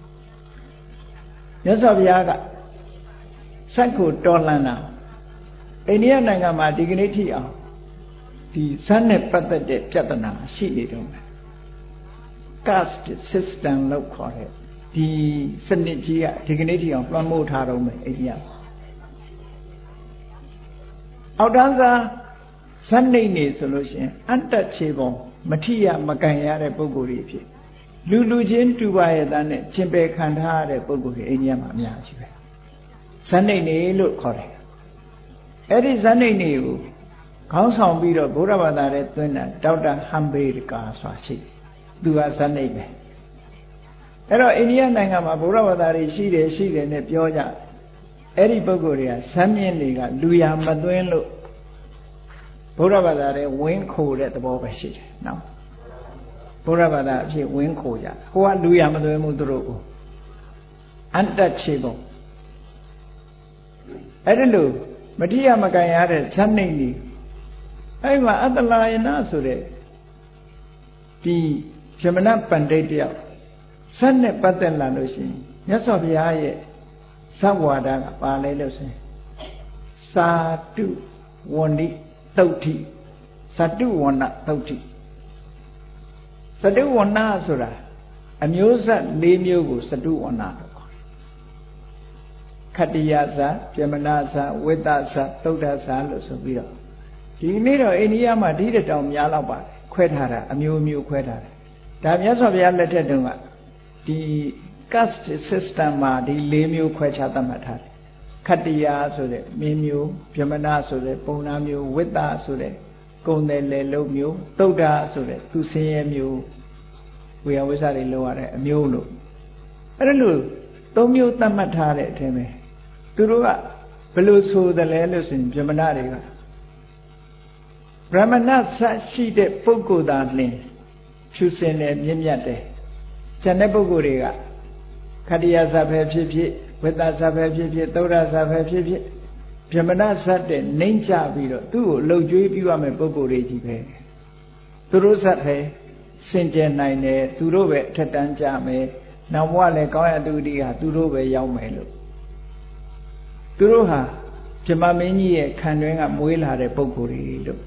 မြတ်စွာဘုရားကစက်ကိုတော်လှန်တာအိန္ဒိယနိုင်ငံမှာဒီကနေ့ထိအောင်ဒီဇတ်နဲ့ပတ်သက်တဲ့ပြဿနာရှိနေတော့မယ် caste system လို့ခေါ်တဲ့ဒီစနစ်ကြီးကဒီကနေ့ထိအောင်လွှမ်းမိုးထားတော့မယ်အိန္ဒိယအောက်တန်းစားဇတ်နိမ့်နေဆိုလို့ရှိရင်အတ္တခြေပုံမထိရမကန်ရတဲ့ပုဂ္ဂိုလ်တွေဖြစ်လူချင်းတူပါရဲ့သားနဲ့ချင်းပယ်ခံထားရတဲ့ပုဂ္ဂိုလ်တွေအိန္ဒိယမှာအများကြီးပဲဇတ်နိမ့်နေလို့ခေါ်တယ်အဲ့ဒီဇတ်နိမ့်နေကိုခေါင်းဆောင်ပြီးတော့ဗုဒ္ဓဘာသာရဲ့သွင်းတာဒေါက်တာဟမ်ဘေဒကာဆိုတာရှိတယ်သူကဇတ်နိမ့်ပဲအဲ့တော့အိန္ဒိယနိုင်ငံမှာဗုဒ္ဓဘာသာတွေရှိတယ်နဲ့ပြောကြအဲ့ဒီပုဂ္ဂိုလ်တွေကဇတ်မြင့်တွေကလူရမသွင်းလို့ဗုဒ္ဓဘာသာရဲ့ဝင်းခိုတဲ့သဘောပဲရှိတယ်နော်ဗုဒ္ဓဘာသာအဖြစ်ဝင်းခိုကြဟိုကလူရမသွင်းမှုသူတို့ကိုအတ္တခြေပုံအဲ့ဒီလိုမတိယမကန်ရတဲ့ဇတ်နိမ့်ကြီးအဲ့မှာအတ္တလာယနာဆိုတဲ့ဒီယမနပန္တိတ်တယောက်ဇတ်နဲ့ပတ်သက်လာလို့ရှိရင်မြတ်စွာဘုရားရဲ့ဇတ်ဝါဒကပါလဲလို့ဆိုရင်စာတုဝန္တိသုတ်တိဇတုဝဏသုတ်တိဇတုဝဏဆိုတာအမျိုးဆက်၄မျိုးကိုဇတုဝဏလို့ခေါ်တယ်ခတ္တိယဇပြမနာဇဝိတ္တဇသုဒ္ဓဇလို့ဆိုပြီးတော့ဒီနေ့တော့အိန္ဒိယမှာဒီတောင်များတော့ပါတယ်ခွဲထားတာအမျိုးမျိုးခွဲထားတယ်ဒါမြတ်စွာဘုရားလက်ထက်တုန်းကဒီ caste system မှာဒီ၄မျိုးခွဲခြားသတ်မှတ်ထားတယ်ခတ္တိယဆိုတဲ့မင်းမျိုးပြမနာဆိုတဲ့ပုံနာမျိုးဝိတ္တဆိုတဲ့ကုံတယ်လေလုံးမျိုးသုဒ္ဓဆိုတဲ့သူဆင်းရဲမျိုးဝေယဝိဆတွေလုံးရတဲ့အမျိုးလို့အဲ့ဒါလို့၃မျိုးသတ်မှတ်ထားတဲ့အထင်ပဲသူတို့ကဘယ်လိုဆိုတယ်လဲလို့ဆိုရင်ပြမနာတွေကဗြဟ္မဏဇတ်ရှိတဲ့ပုဂ္ဂိုလ်သာလျှင်ဖြူစင်တယ်မြင့်မြတ်တယ်ကျန်တဲ့ပုဂ္ဂိုလ်တွေကခတ္တိယဇတ်ပဲဖြစ်ဖြစ်ဝိတ္တဇတ်ပဲဖြစ်ဖြစ်သုဒ္ဓဇတ်ပဲဖြစ်ဖြစ်ဗြဟ္မဏဇတ်တဲ့နှိမ့်ချပြီးတော့သူ့ကိုလှုပ်ကြွေးပြရမယ်ပုဂ္ဂိုလ်တွေကြီးပဲသူတို့ဇတ်ပဲစင်ကြယ်နိုင်တယ်သူတို့ပဲအထက်တန်းကြမယ်နောက်ဘဝလည်းကောင်းရသူတိဟာသူတို့ပဲရောက်မယ်လို့သူတို့ဟာဗြဟ္မမင်းကြီးရဲ့ခံတွင်းကမွေးလာတဲ့ပုဂ္ဂိုလ်တွေလို့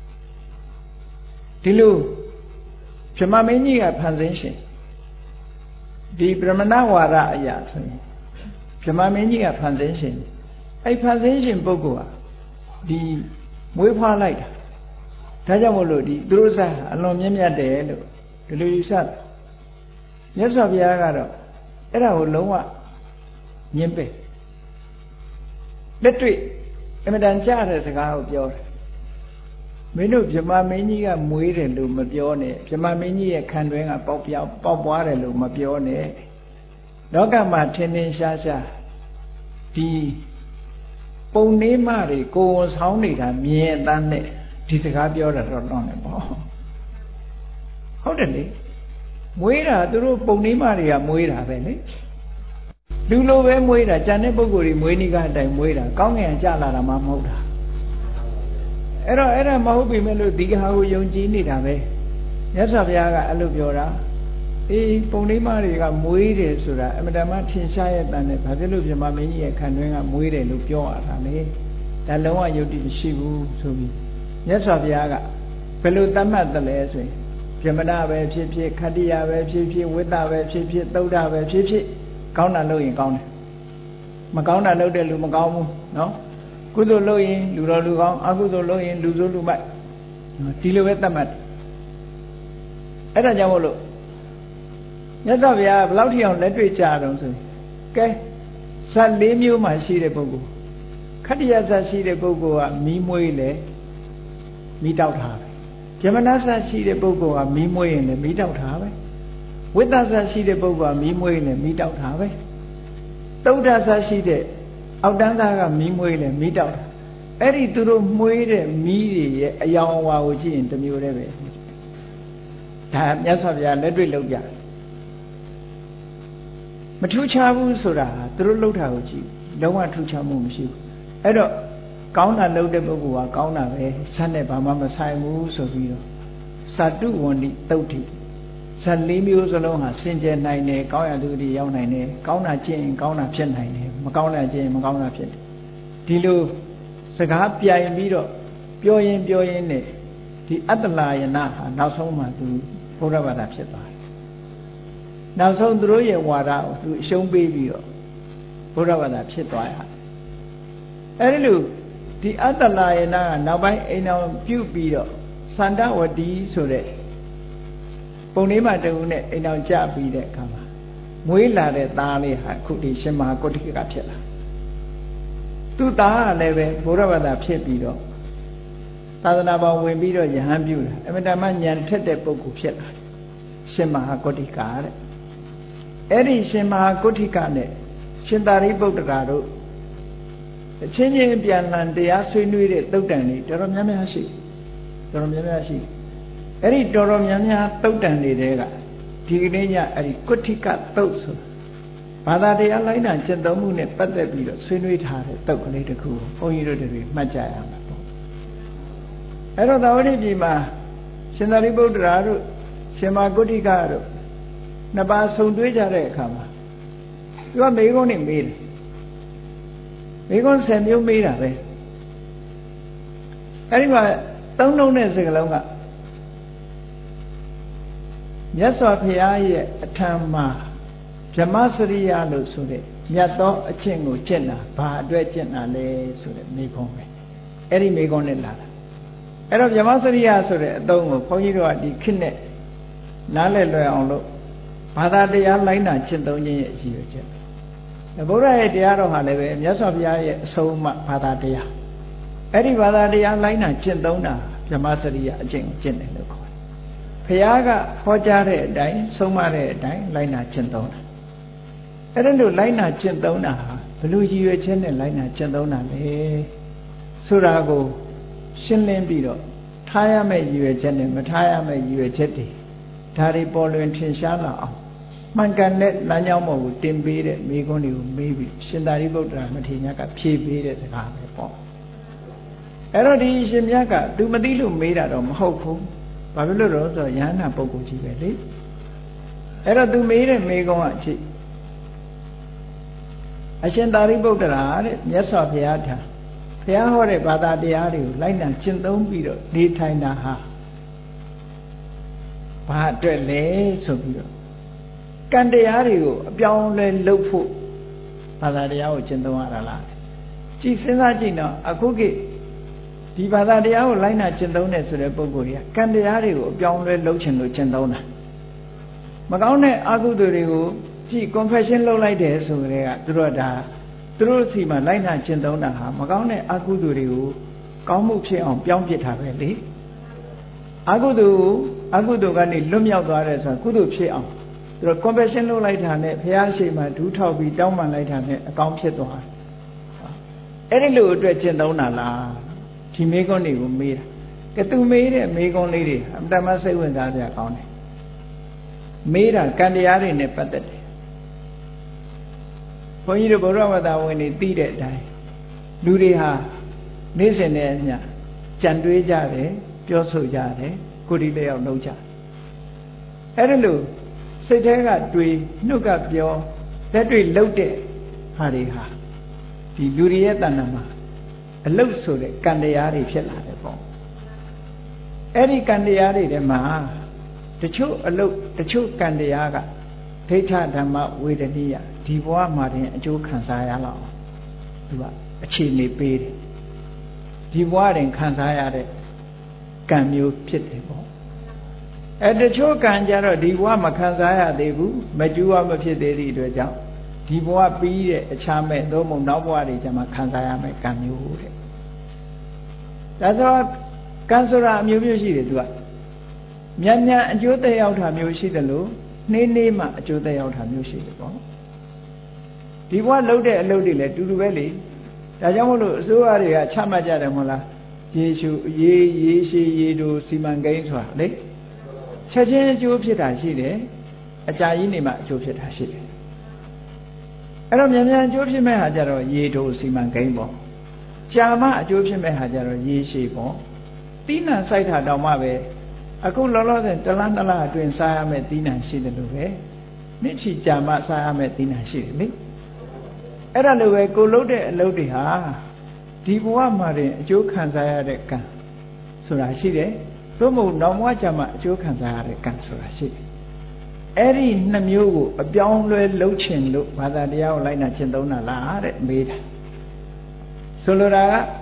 ဒီလိုဗြဟ္မမင်းကြီးကဖန်ဆင်းရှင်ဒီဗြဟ္မဏဝါဒအရာဆိုရင်ဗြဟ္မမင်းကြီးကဖန်ဆင်းရှင်အဲ့ဖန်ဆင်းရှင်ပုဂ္ဂိုလ်ဟာဒီမွေးဖွားလိုက်တာဒါကြောင့်မို့လို့ဒီသူတို့စားအလွန်မြင့်မြတ်တယ်လို့ဒီလိုယူဆတယ်မြတ်စွာဘုရားကတော့အဲ့ဒါကိုလုံးဝညှင်းပယ်လက်တွေ့အမှန်တန်ကြားတဲ့စကားကိုပြောတယ်မင်းတို့ဗြဟ္မမင်းကြီးကမွေးတယ်လို့မပြောနဲ့ဗြဟ္မမင်းကြီးရဲ့ခံတွင်းကပေါက်ပွားတယ်လို့မပြောနဲ့လောကမှာထင်ထင်ရှားရှားဒီပုံနှင်းမတွေကိုယ်ဝန်ဆောင်နေတာမြင်အတန်းနဲ့ဒီစကားပြောတာတော့တော့နေပေါ့ဟုတ်တယ်လေမွေးတာသူတို့ပုံနှင်းမတွေကမွေးတာပဲလေလူလိုပဲမွေးတာကြံတဲ့ပုဂ္ဂိုလ်တွေမွေးနေကအတိုင်းမွေးတာကောင်းငင်ကြလာတာမှမဟုတ်တာအဲ့တော့အဲ့ဒါမဟုတ်ပြီမဲ့လို့ဒီဟာကိုယုံကြည်နေတာပဲမြတ်စွာဘုရားကအဲ့လိုပြောတာအေးပုံနှိမတွေကမွေးတယ်ဆိုတာအမှန်တမ်းထင်ရှားရဲ့တန်နဲ့ဘာဖြစ်လို့ဗြဟ္မမင်းကြီးရဲ့ခံတွင်းကမွေးတယ်လို့ပြောရတာလဲဒါလုံးဝယုတ်တိမရှိဘူးဆိုပြီးမြတ်စွာဘုရားကဘယ်လိုသတ်မှတ်တယ်လဲဆိုရင်ဗြဟ္မဏပဲဖြစ်ဖြစ်ခတ္တိယပဲဖြစ်ဖြစ်ဝိတ္တပဲဖြစ်ဖြစ်သုဒ္ဓပဲဖြစ်ဖြစ်ကောင်းတာလုပ်ရင်ကောင်းတယ်မကောင်းတာလုပ်တဲ့လူမကောင်းဘူးနော်ကုသိုလ်လုပ်ရင်လူတော်လူကောင်းအကုသိုလ်လုပ်ရင်လူဆိုးလူမိုက်ဒီလိုပဲသတ်မှတ်အဲ့ဒါကြောင့်မို့လို့မြတ်စွာဘုရားဘယ်လောက်ထိအောင်လက်တွေ့ကြတော့ဆိုရင်ကဲဇတ်၄မျိုးမှရှိတဲ့ပုဂ္ဂိုလ်ခတ္တိယဇတ်ရှိတဲ့ပုဂ္ဂိုလ်ကမီးမွေးလေမီးတောက်တာပဲဗြဟ္မဏဇတ်ရှိတဲ့ပုဂ္ဂိုလ်ကမီးမွေးရင်လည်းမီးတောက်တာပဲဝိတ္တဇတ်ရှိတဲ့ပုဂ္ဂိုလ်ကမီးမွေးရင်လည်းမီးတောက်တာပဲသုဒ္ဓဇတ်ရှိတဲ့အောက်တန်းသားကမီးမွေးလေမီးတောက်တာအဲ့ဒီသူတို့မွေးတဲ့မီးတွေရဲ့အယောင်အဝါကိုကြည့်ရင်တစ်မျိုးတည်းပဲဒါမြတ်စွာဘုရားလက်တွေ့လုပ်ကြမထူးခြားဘူးဆိုတာသူတို့လှုပ်တာကိုကြည့်လုံးဝထူးခြားမှုမရှိဘူးအဲ့တော့ကောင်းတာလုပ်တဲ့ပုဂ္ဂိုလ်ကကောင်းတာပဲဇတ်နဲ့ဘာမှမဆိုင်ဘူးဆိုပြီးတော့ဇတုဝန္တိသုတ်တိဇတ်၄မျိုးစလုံးဟာစင်ကြယ်နိုင်တယ်ကောင်းရသူတွေရောက်နိုင်တယ်ကောင်းတာကျင့်ရင်ကောင်းတာဖြစ်နိုင်တယ်မကောင်းတာကျင့်ရင်မကောင်းတာဖြစ်တယ်ဒီလိုစကားပြိုင်ပြီးတော့ပြောရင်းနဲ့ဒီအတ္တလာယနာဟာနောက်ဆုံးမှသူဘုရားဘာသာဖြစ်သွားတယ်နောက်ဆုံးသူတို့ရဲ့ဝါဒကိုသူအရှုံးပေးပြီးတော့ဘုရားဘာသာဖြစ်သွားရတယ်အဲဒီလိုဒီအတ္တလာယနာကနောက်ပိုင်းအိမ်တော်ပြုတ်ပြီးတော့စန္ဒဝတီဆိုတဲ့ပုံလေးမှတူနဲ့အိမ်တော်ကြပြီးတဲ့အခါမှာမွေးလာတဲ့သားလေးဟာအခုဒီရှင်မဟာကုဋ္ဌိကဖြစ်လာသူ့သားကလည်းပဲဘုရားဘာသာဖြစ်ပြီးတော့သာသနာပေါင်းဝင်ပြီးတော့ယဟန်ပြုတာအမတမဉာဏ်ထက်တဲ့ပုဂ္ဂိုလ်ဖြစ်လာရှင်မဟာကုဋ္ဌိကတဲ့အဲ့ဒီရှင်မဟာကုဋ္ဌိကနဲ့ရှင်သာရိပုတ္တရာတို့အချင်းချင်းပြန်လှန်တရားဆွေးနွေးတဲ့သုတ်တန်တွေတော်တော်များများရှိအဲ့ဒီတော်တော်များများသုတ်တန်တွေကဒီကနေ့ညအဲ့ဒီကုဋ္ဌိကသုတ်ဆိုဘာသာတရားလိုက်နာကျင့်သုံးမှုနဲ့ပတ်သက်ပြီးတော့ဆွေးနွေးထားတဲ့သုတ်ကလေးတစ်ခုဘုန်းကြီးတို့တွေမှတ်ကြရမှာပေါ့အဲ့တော့သာဝတိပြည်မှာရှင်သာရိပုတ္တရာတို့ရှင်မကုဋ္ဌိကတို့နှစ်ပါးဆုံတွေ့ကြတဲ့အခါမှာသူကမေကုန်းနဲ့မေးတယ်မေကုန်း10မျိုးမေးတာပဲအဲ့ဒီမှာသုံးလုံးတဲ့စကားလုံးကမြတ်စွာဘုရားရဲ့အထံမှာဗြဟ္မစရိယလို့ဆိုတဲ့မြတ်သောအကျင့်ကိုကျင့်တာဘာအတွက်ကျင့်တာလဲဆိုတဲ့မေကုန်းပဲအဲ့ဒီမေကုန်းနဲ့လာတာအဲ့တော့ဗြဟ္မစရိယဆိုတဲ့အသုံးကိုဘုန်းကြီးတို့ကဒီခေတ်နဲ့နားလည်လွယ်အောင်လို့ဘာသာတရားလိုက်နာကျင့်သုံးခြင်းရဲ့အရှိရချက်ဘုရားရဲ့တရားတော်ဟာလည်းပဲမြတ်စွာဘုရားရဲ့အဆုံးအမဘာသာတရားအဲ့ဒီဘာသာတရားလိုက်နာကျင့်သုံးတာဗြဟ္မစရိယအကျင့်ကိုကျင့်တယ်လို့ခေါ်တယ်ဘုရားကဟောကြားတဲ့အတိုင်းဆုံးမတဲ့အတိုင်းလိုက်နာကျင့်သုံးတာအဲ့ဒါလို့လိုက်နာကျင့်သုံးတာဟာဘယ်လိုရည်ရွယ်ချက်နဲ့လိုက်နာကျင့်သုံးတာလဲဆိုတာကိုရှင်းလင်းပြီးတော့ထားရမယ့်ရည်ရွယ်ချက်နဲ့မထားရမယ့်ရည်ရွယ်ချက်တွေဒါတွေပေါ်လွင်ထင်ရှားလာအောင်မှန်ကန်တဲ့လမ်းကြောင်းပေါ်ကိုတင်ပေးတဲ့မိဂုံးတွေကိုမေးပြီးရှင်သာရိပုတ္တရာမထေရမြတ်ကဖြေပေးတဲ့စကားပဲပေါ့အဲ့တော့ဒီရှင်မြတ်က तू မသိလို့မေးတာတော့မဟုတ်ဘူးဘာဖြစ်လို့လဲဆိုတော့ယန္နာပုဂ္ဂိုလ်ကြီးပဲလေအဲ့တော့ तू မေးတဲ့မိဂုံးကအဖြစ်အရှင်သာရိပုတ္တရာတဲ့မြတ်စွာဘုရားထံဘုရားဟောတဲ့ဘာသာတရားတွေကိုလိုက်နာကျင့်သုံးပြီးတော့နေထိုင်တာဟာဘာအတွက်လဲဆိုပြီးတော့ကံတရားတွေကိုအပြောင်းလဲလုပ်ဖို့ဘာသာတရားကိုကျင့်သုံးရတာလားကြည်စဉ်းစားကြည့်တော့အခုကိဒီဘာသာတရားကိုလိုက်နာကျင့်သုံးတယ်ဆိုတဲ့ပုဂ္ဂိုလ်တွေကံတရားတွေကိုအပြောင်းလဲလုပ်ချင်လို့ကျင့်သုံးတာမကောင်းတဲ့အကုသိုလ်တွေကိုကြည် confession လုပ်လိုက်တယ်ဆိုကြတဲ့ကသူတို့စီမှာလိုက်နာကျင့်သုံးတာဟာမကောင်းတဲ့အကုသိုလ်တွေကိုကောင်းမှုဖြစ်အောင်ပြောင်းပြစ်တာပဲလေအကုသိုလ်ကနေလွတ်မြောက်သွားတယ်ဆိုတာကုသိုလ်ဖြစ်အောင်သူတို့ compassion လုပ်လိုက်တာနဲ့ဘုရားရှိခိုးဒူးထောက်ပြီးတောင်းပန်လိုက်တာနဲ့အကောင်းဖြစ်သွားတယ်အဲ့ဒီလိုအတွက်ကျင့်သုံးတာလားဒီမေကွန်းတွေကိုမေးတာကသူမေးတဲ့မေကွန်းလေးတွေအမှန်တမ်းစိတ်ဝင်စားစရာကောင်းတယ်မေးတာကံတရားတွေနဲ့ပတ်သက်တယ်ဘုန်းကြီးတို့ဘုရားဝတ္တဝင်နေသိတဲ့အတိုင်းလူတွေဟာနေ့စဉ်နဲ့အမျှကြံတွေးကြတယ်ပြောဆိုကြတယ်ကိုယ်ဒီလျောက်လုပ်ကြအဲ့ဒါလို့စိတ်ထဲကတွေးနှုတ်ကပြောလက်တွေလှုပ်တဲ့ဟာတွေဟာဒီလူတွေရဲ့တဏ္ဍာမှာအလုတ်ဆိုတဲ့ကံတရားတွေဖြစ်လာတယ်ပေါ့အဲ့ဒီကံတရားတွေထဲမှာတချို့အလုတ်တချို့ကံတရားကဒိဋ္ဌဓမ္မဝေဒနိယဒီဘဝမှာတင်အကျိုးခံစားရလောက်သူကအခြေအနေပေးတယ်ဒီဘဝတင်ခံစားရတဲ့ကံမျိုးဖြစ်တယ်ပေါ့တချို့ကံကြတော့ဒီဘဝမခံစားရသေးဘူးမကျူးဝမဖြစ်သေးသည့်အတွက်ကြောင့်ဒီဘဝပြီးတဲ့အခြားမဲ့သို့မဟုတ်နောက်ဘဝတွေကျမှခံစားရမယ့်ကံမျိုးတဲ့ဒါဆိုကံဆိုတာအမျိုးမျိုးရှိတယ်သူကမြန်မြန်အကျိုးသက်ရောက်တာမျိုးရှိတယ်လို့နှေးနှေးမှအကျိုးသက်ရောက်တာမျိုးရှိတယ်ပေါ့ဒီဘဝလှုပ်တဲ့အလုပ်တွေလည်းတူတူပဲလေဒါကြောင့်မို့လို့အစိုးရတွေကချမှတ်ကြတယ်မဟုတ်လားရေရှည်ရေတို့စီမံကိန်းဆိုတာလေချက်ချင်းအကျိုးဖြစ်တာရှိတယ်အကြာကြီးနေမှအကျိုးဖြစ်တာရှိတယ်အဲ့တော့မြန်မြန်အကျိုးဖြစ်မဲ့ဟာကြတော့ရေတို့စီမံကိန်းပေါ့ကြာမှအကျိုးဖြစ်မဲ့ဟာကြတော့ရေရှည်ပေါ့တိဏ္ဍစိုက်တာတောင်မှပဲအခုလောလောဆယ်တလားနှစ်လအတွင်းစားရမယ့်တိဏ္ဍရှိတယ်လို့ပဲနှစ်ချီကြာမှစားရမယ့်တိဏ္ဍရှိတယ်လေအဲ့ဒါလိုပဲကိုလှုပ်တဲ့အလုပ်တွေဟာဒီဘဝမှာတင်အကျိုးခံစားရတဲ့ကံဆိုတာရှိတယ်သို့မဟုတ်နောက်ဘဝကျမှအကျိုးခံစားရတဲ့ကံဆိုတာရှိတယ်အဲ့ဒီနှစ်မျိုးကိုအပြောင်းလဲလှုပ်ချင်လို့ဘာသာတရားကိုလိုက်နာကျင့်သုံးတာလားတဲ့မေးတာဆိုလိုတာက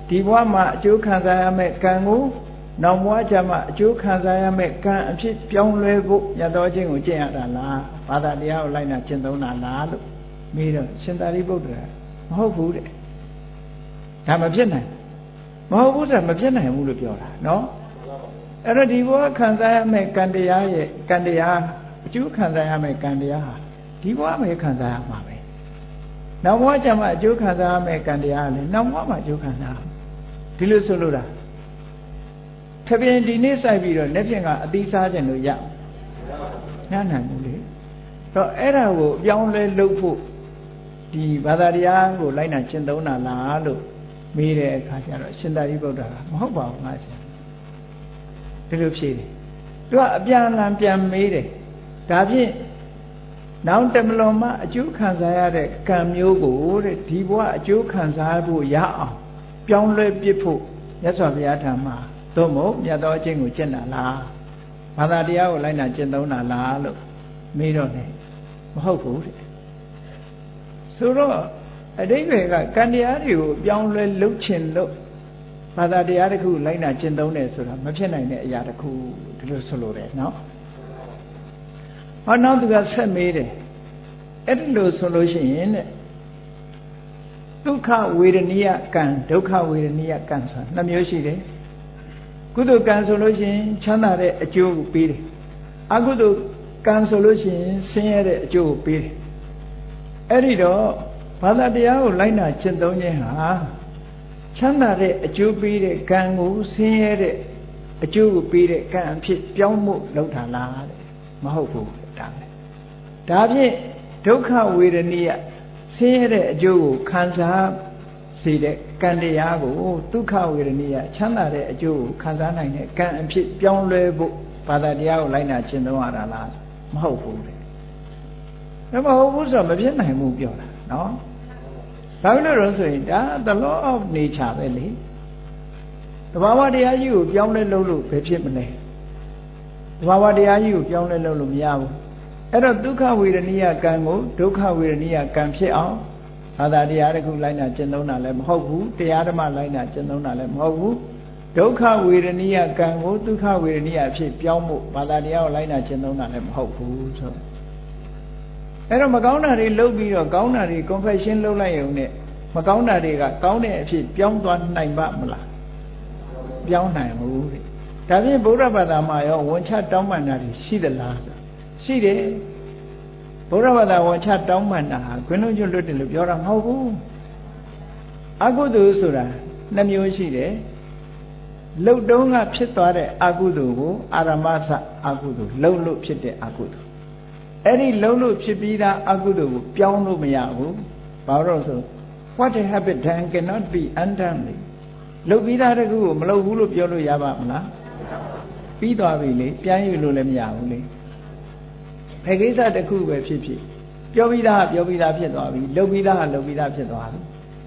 ဒီဘဝမှာအကျိုးခံစားရမယ့်ကံကိုနောက်ဘဝကျမှအကျိုးခံစားရမယ့်ကံအဖြစ်ပြောင်းလဲဖို့ရတော်ခြင်းကိုကျင့်ရတာလားဘာသာတရားကိုလိုက်နာကျင့်သုံးတာလားလို့မေးတော့ရှင်သာရိပုတ္တရာမဟုတ်ဘူးတဲ့ဒါမဖြစ်နိုင်မဟုတ်ဘူးဆိုတာမဖြစ်နိုင်ဘူးလို့ပြောတာနော်အဲ့တော့ဒီဘဝခံစားရမယ့်ကံတရားရဲ့ကံတရားအကျိုးခံစားရမယ့်ကံတရားဟာဒီဘဝမှာခံစားရမှာပဲနောက်ဘဝကျမှအကျိုးခံစားရမယ့်ကံတရားလည်းနောက်ဘဝမှာအကျိုးခံစားဒီလိုဆိုလို့တာထပ်ပြင်ဒီနေ့စိုက်ပြီးတော့လက်ဖြင့်ကအသီးစားခြင်းလို့ရနိုင်ဘူးလေတော့အဲ့ဒါကိုအပြောင်းလဲလုပ်ဖို့ဒီဘာသာတရားကိုလိုက်နာကျင့်သုံးတာလားလို့မေးတဲ့အခါကျတော့ရှင်သာရိပုတ္တရာမဟုတ်ပါဘူးငါဆရာဒီလိုဖြေတယ်သူကအပြန်အလှန်ပြန်မေးတယ်ဒါဖြင့်နောက်တမလွန်မှအကျိုးခံစားရတဲ့ကံမျိုးကိုတဲ့ဒီဘဝအကျိုးခံစားဖို့ရအောင်ပြောင်းလဲပစ်ဖို့မြတ်စွာဘုရားထံမှာသို့မဟုတ်မြတ်သောအကျင့်ကိုကျင့်တာလားဘာသာတရားကိုလိုက်နာကျင့်သုံးတာလားလို့မေးတော့တယ်မဟုတ်ဘူးတဲ့ဆိုတော့အတိတ်ကကံတရားတွေကိုပြောင်းလဲလုပ်ချင်လို့ဘာသာတရားတစ်ခုလိုက်နာကျင့်သုံးတယ်ဆိုတာမဖြစ်နိုင်တဲ့အရာတစ်ခုဒီလိုဆိုလိုတယ်နော်ဟောနောက်သူကဆက်မေးတယ်အဲ့ဒီလိုဆိုလို့ရှိရင်တဲ့ဒုက္ခဝေဒနိယကံဒုက္ခဝေဒနိယကံဆိုတာနှစ်မျိုးရှိတယ်ကုသိုလ်ကံဆိုလို့ရှိရင်ချမ်းသာတဲ့အကျိုးကိုပေးတယ်အကုသိုလ်ကံဆိုလို့ရှိရင်ဆင်းရဲတဲ့အကျိုးကိုပေးတယ်အဲ့ဒီတော့ဘာသာတရားကိုလိုက်နာကျင့်သုံးခြင်းဟာချမ်းသာတဲ့အကျိုးပေးတဲ့ကံကိုဆင်းရဲတဲ့အကျိုးကိုပေးတဲ့ကံအဖြစ်ပြောင်းမှုလုပ်တာလားတဲ့မဟုတ်ဘူးဒါပဲဒါဖြင့်ဒုက္ခဝေဒနိယဆင်းရဲတဲ့အကျိုးကိုခံစားစေတဲ့ကံတရားကိုဒုက္ခဝေဒနိယချမ်းသာတဲ့အကျိုးကိုခံစားနိုင်တဲ့ကံအဖြစ်ပြောင်းလဲဖို့ဘာသာတရားကိုလိုက်နာကျင့်သုံးရတာလားမဟုတ်ဘူးတဲ့မဟုတ်ဘူးဆိုတော့မဖြစ်နိုင်ဘူးပြောတာနော်ဘာလို့လဲဆိုရင်ဒါ the law of nature ပဲလေသဘာဝတရားကြီးကိုပြောင်းလဲလုပ်လို့ဘယ်ဖြစ်မလဲသဘာဝတရားကြီးကိုပြောင်းလဲလုပ်လို့မရဘူးအဲ့တော့ဒုက္ခဝေဒနိယကံကိုဒုက္ခဝေဒနိယကံဖြစ်အောင်ဘာသာတရားတစ်ခုလိုက်နာကျင့်သုံးတာလည်းမဟုတ်ဘူးတရားဓမ္မလိုက်နာကျင့်သုံးတာလည်းမဟုတ်ဘူးဒုက္ခဝေဒနိယကံကိုဒုက္ခဝေဒနိယအဖြစ်ပြောင်းဖို့ဘာသာတရားကိုလိုက်နာကျင့်သုံးတာလည်းမဟုတ်ဘူးဆိုအဲ့တော့မကောင်းတာတွေလုပ်ပြီးတော့ကောင်းတာတွေ confession လုပ်လိုက်ရုံနဲ့မကောင်းတာတွေကကောင်းတဲ့အဖြစ်ပြောင်းသွားနိုင်ပါမလားပြောင်းနိုင်ဘူးတဲ့ဒါဖြင့်ဗုဒ္ဓဘာသာမှာရောဝန်ချတောင်းပန်တာတွေရှိသလားရှိတယ်ဗုဒ္ဓဘာသာဝန်ချတောင်းပန်တာဟာခွင်းလုံးကျွတ်လွတ်တယ်လို့ပြောတာမဟုတ်ဘူးအကုသိုလ်ဆိုတာနှစ်မျိုးရှိတယ်လှုပ်တုံးကဖြစ်သွားတဲ့အကုသိုလ်ကိုအာရမသအကုသိုလ်လှုပ်လို့ဖြစ်တဲ့အကုသိုလ်အဲ့ဒီလှုပ်လို့ဖြစ်ပြီးသားအကုသိုလ်ကိုပြောင်းလို့မရဘူးဘာလို့ဆို what a habit done cannot be undone လှုပ်ပြီးသားတကူကိုမလှုပ်ဘူးလို့ပြောလို့ရပါမလားပြီးသွားပြီလေပြန်ယူလို့လည်းမရဘူးလေဘယ်ကိစ္စတစ်ခုပဲဖြစ်ဖြစ်ပြောပြီးသားပြောပြီးသားဖြစ်သွားပြီလှုပ်ပြီးသားလှုပ်ပြီးသားဖြစ်သွားပြီ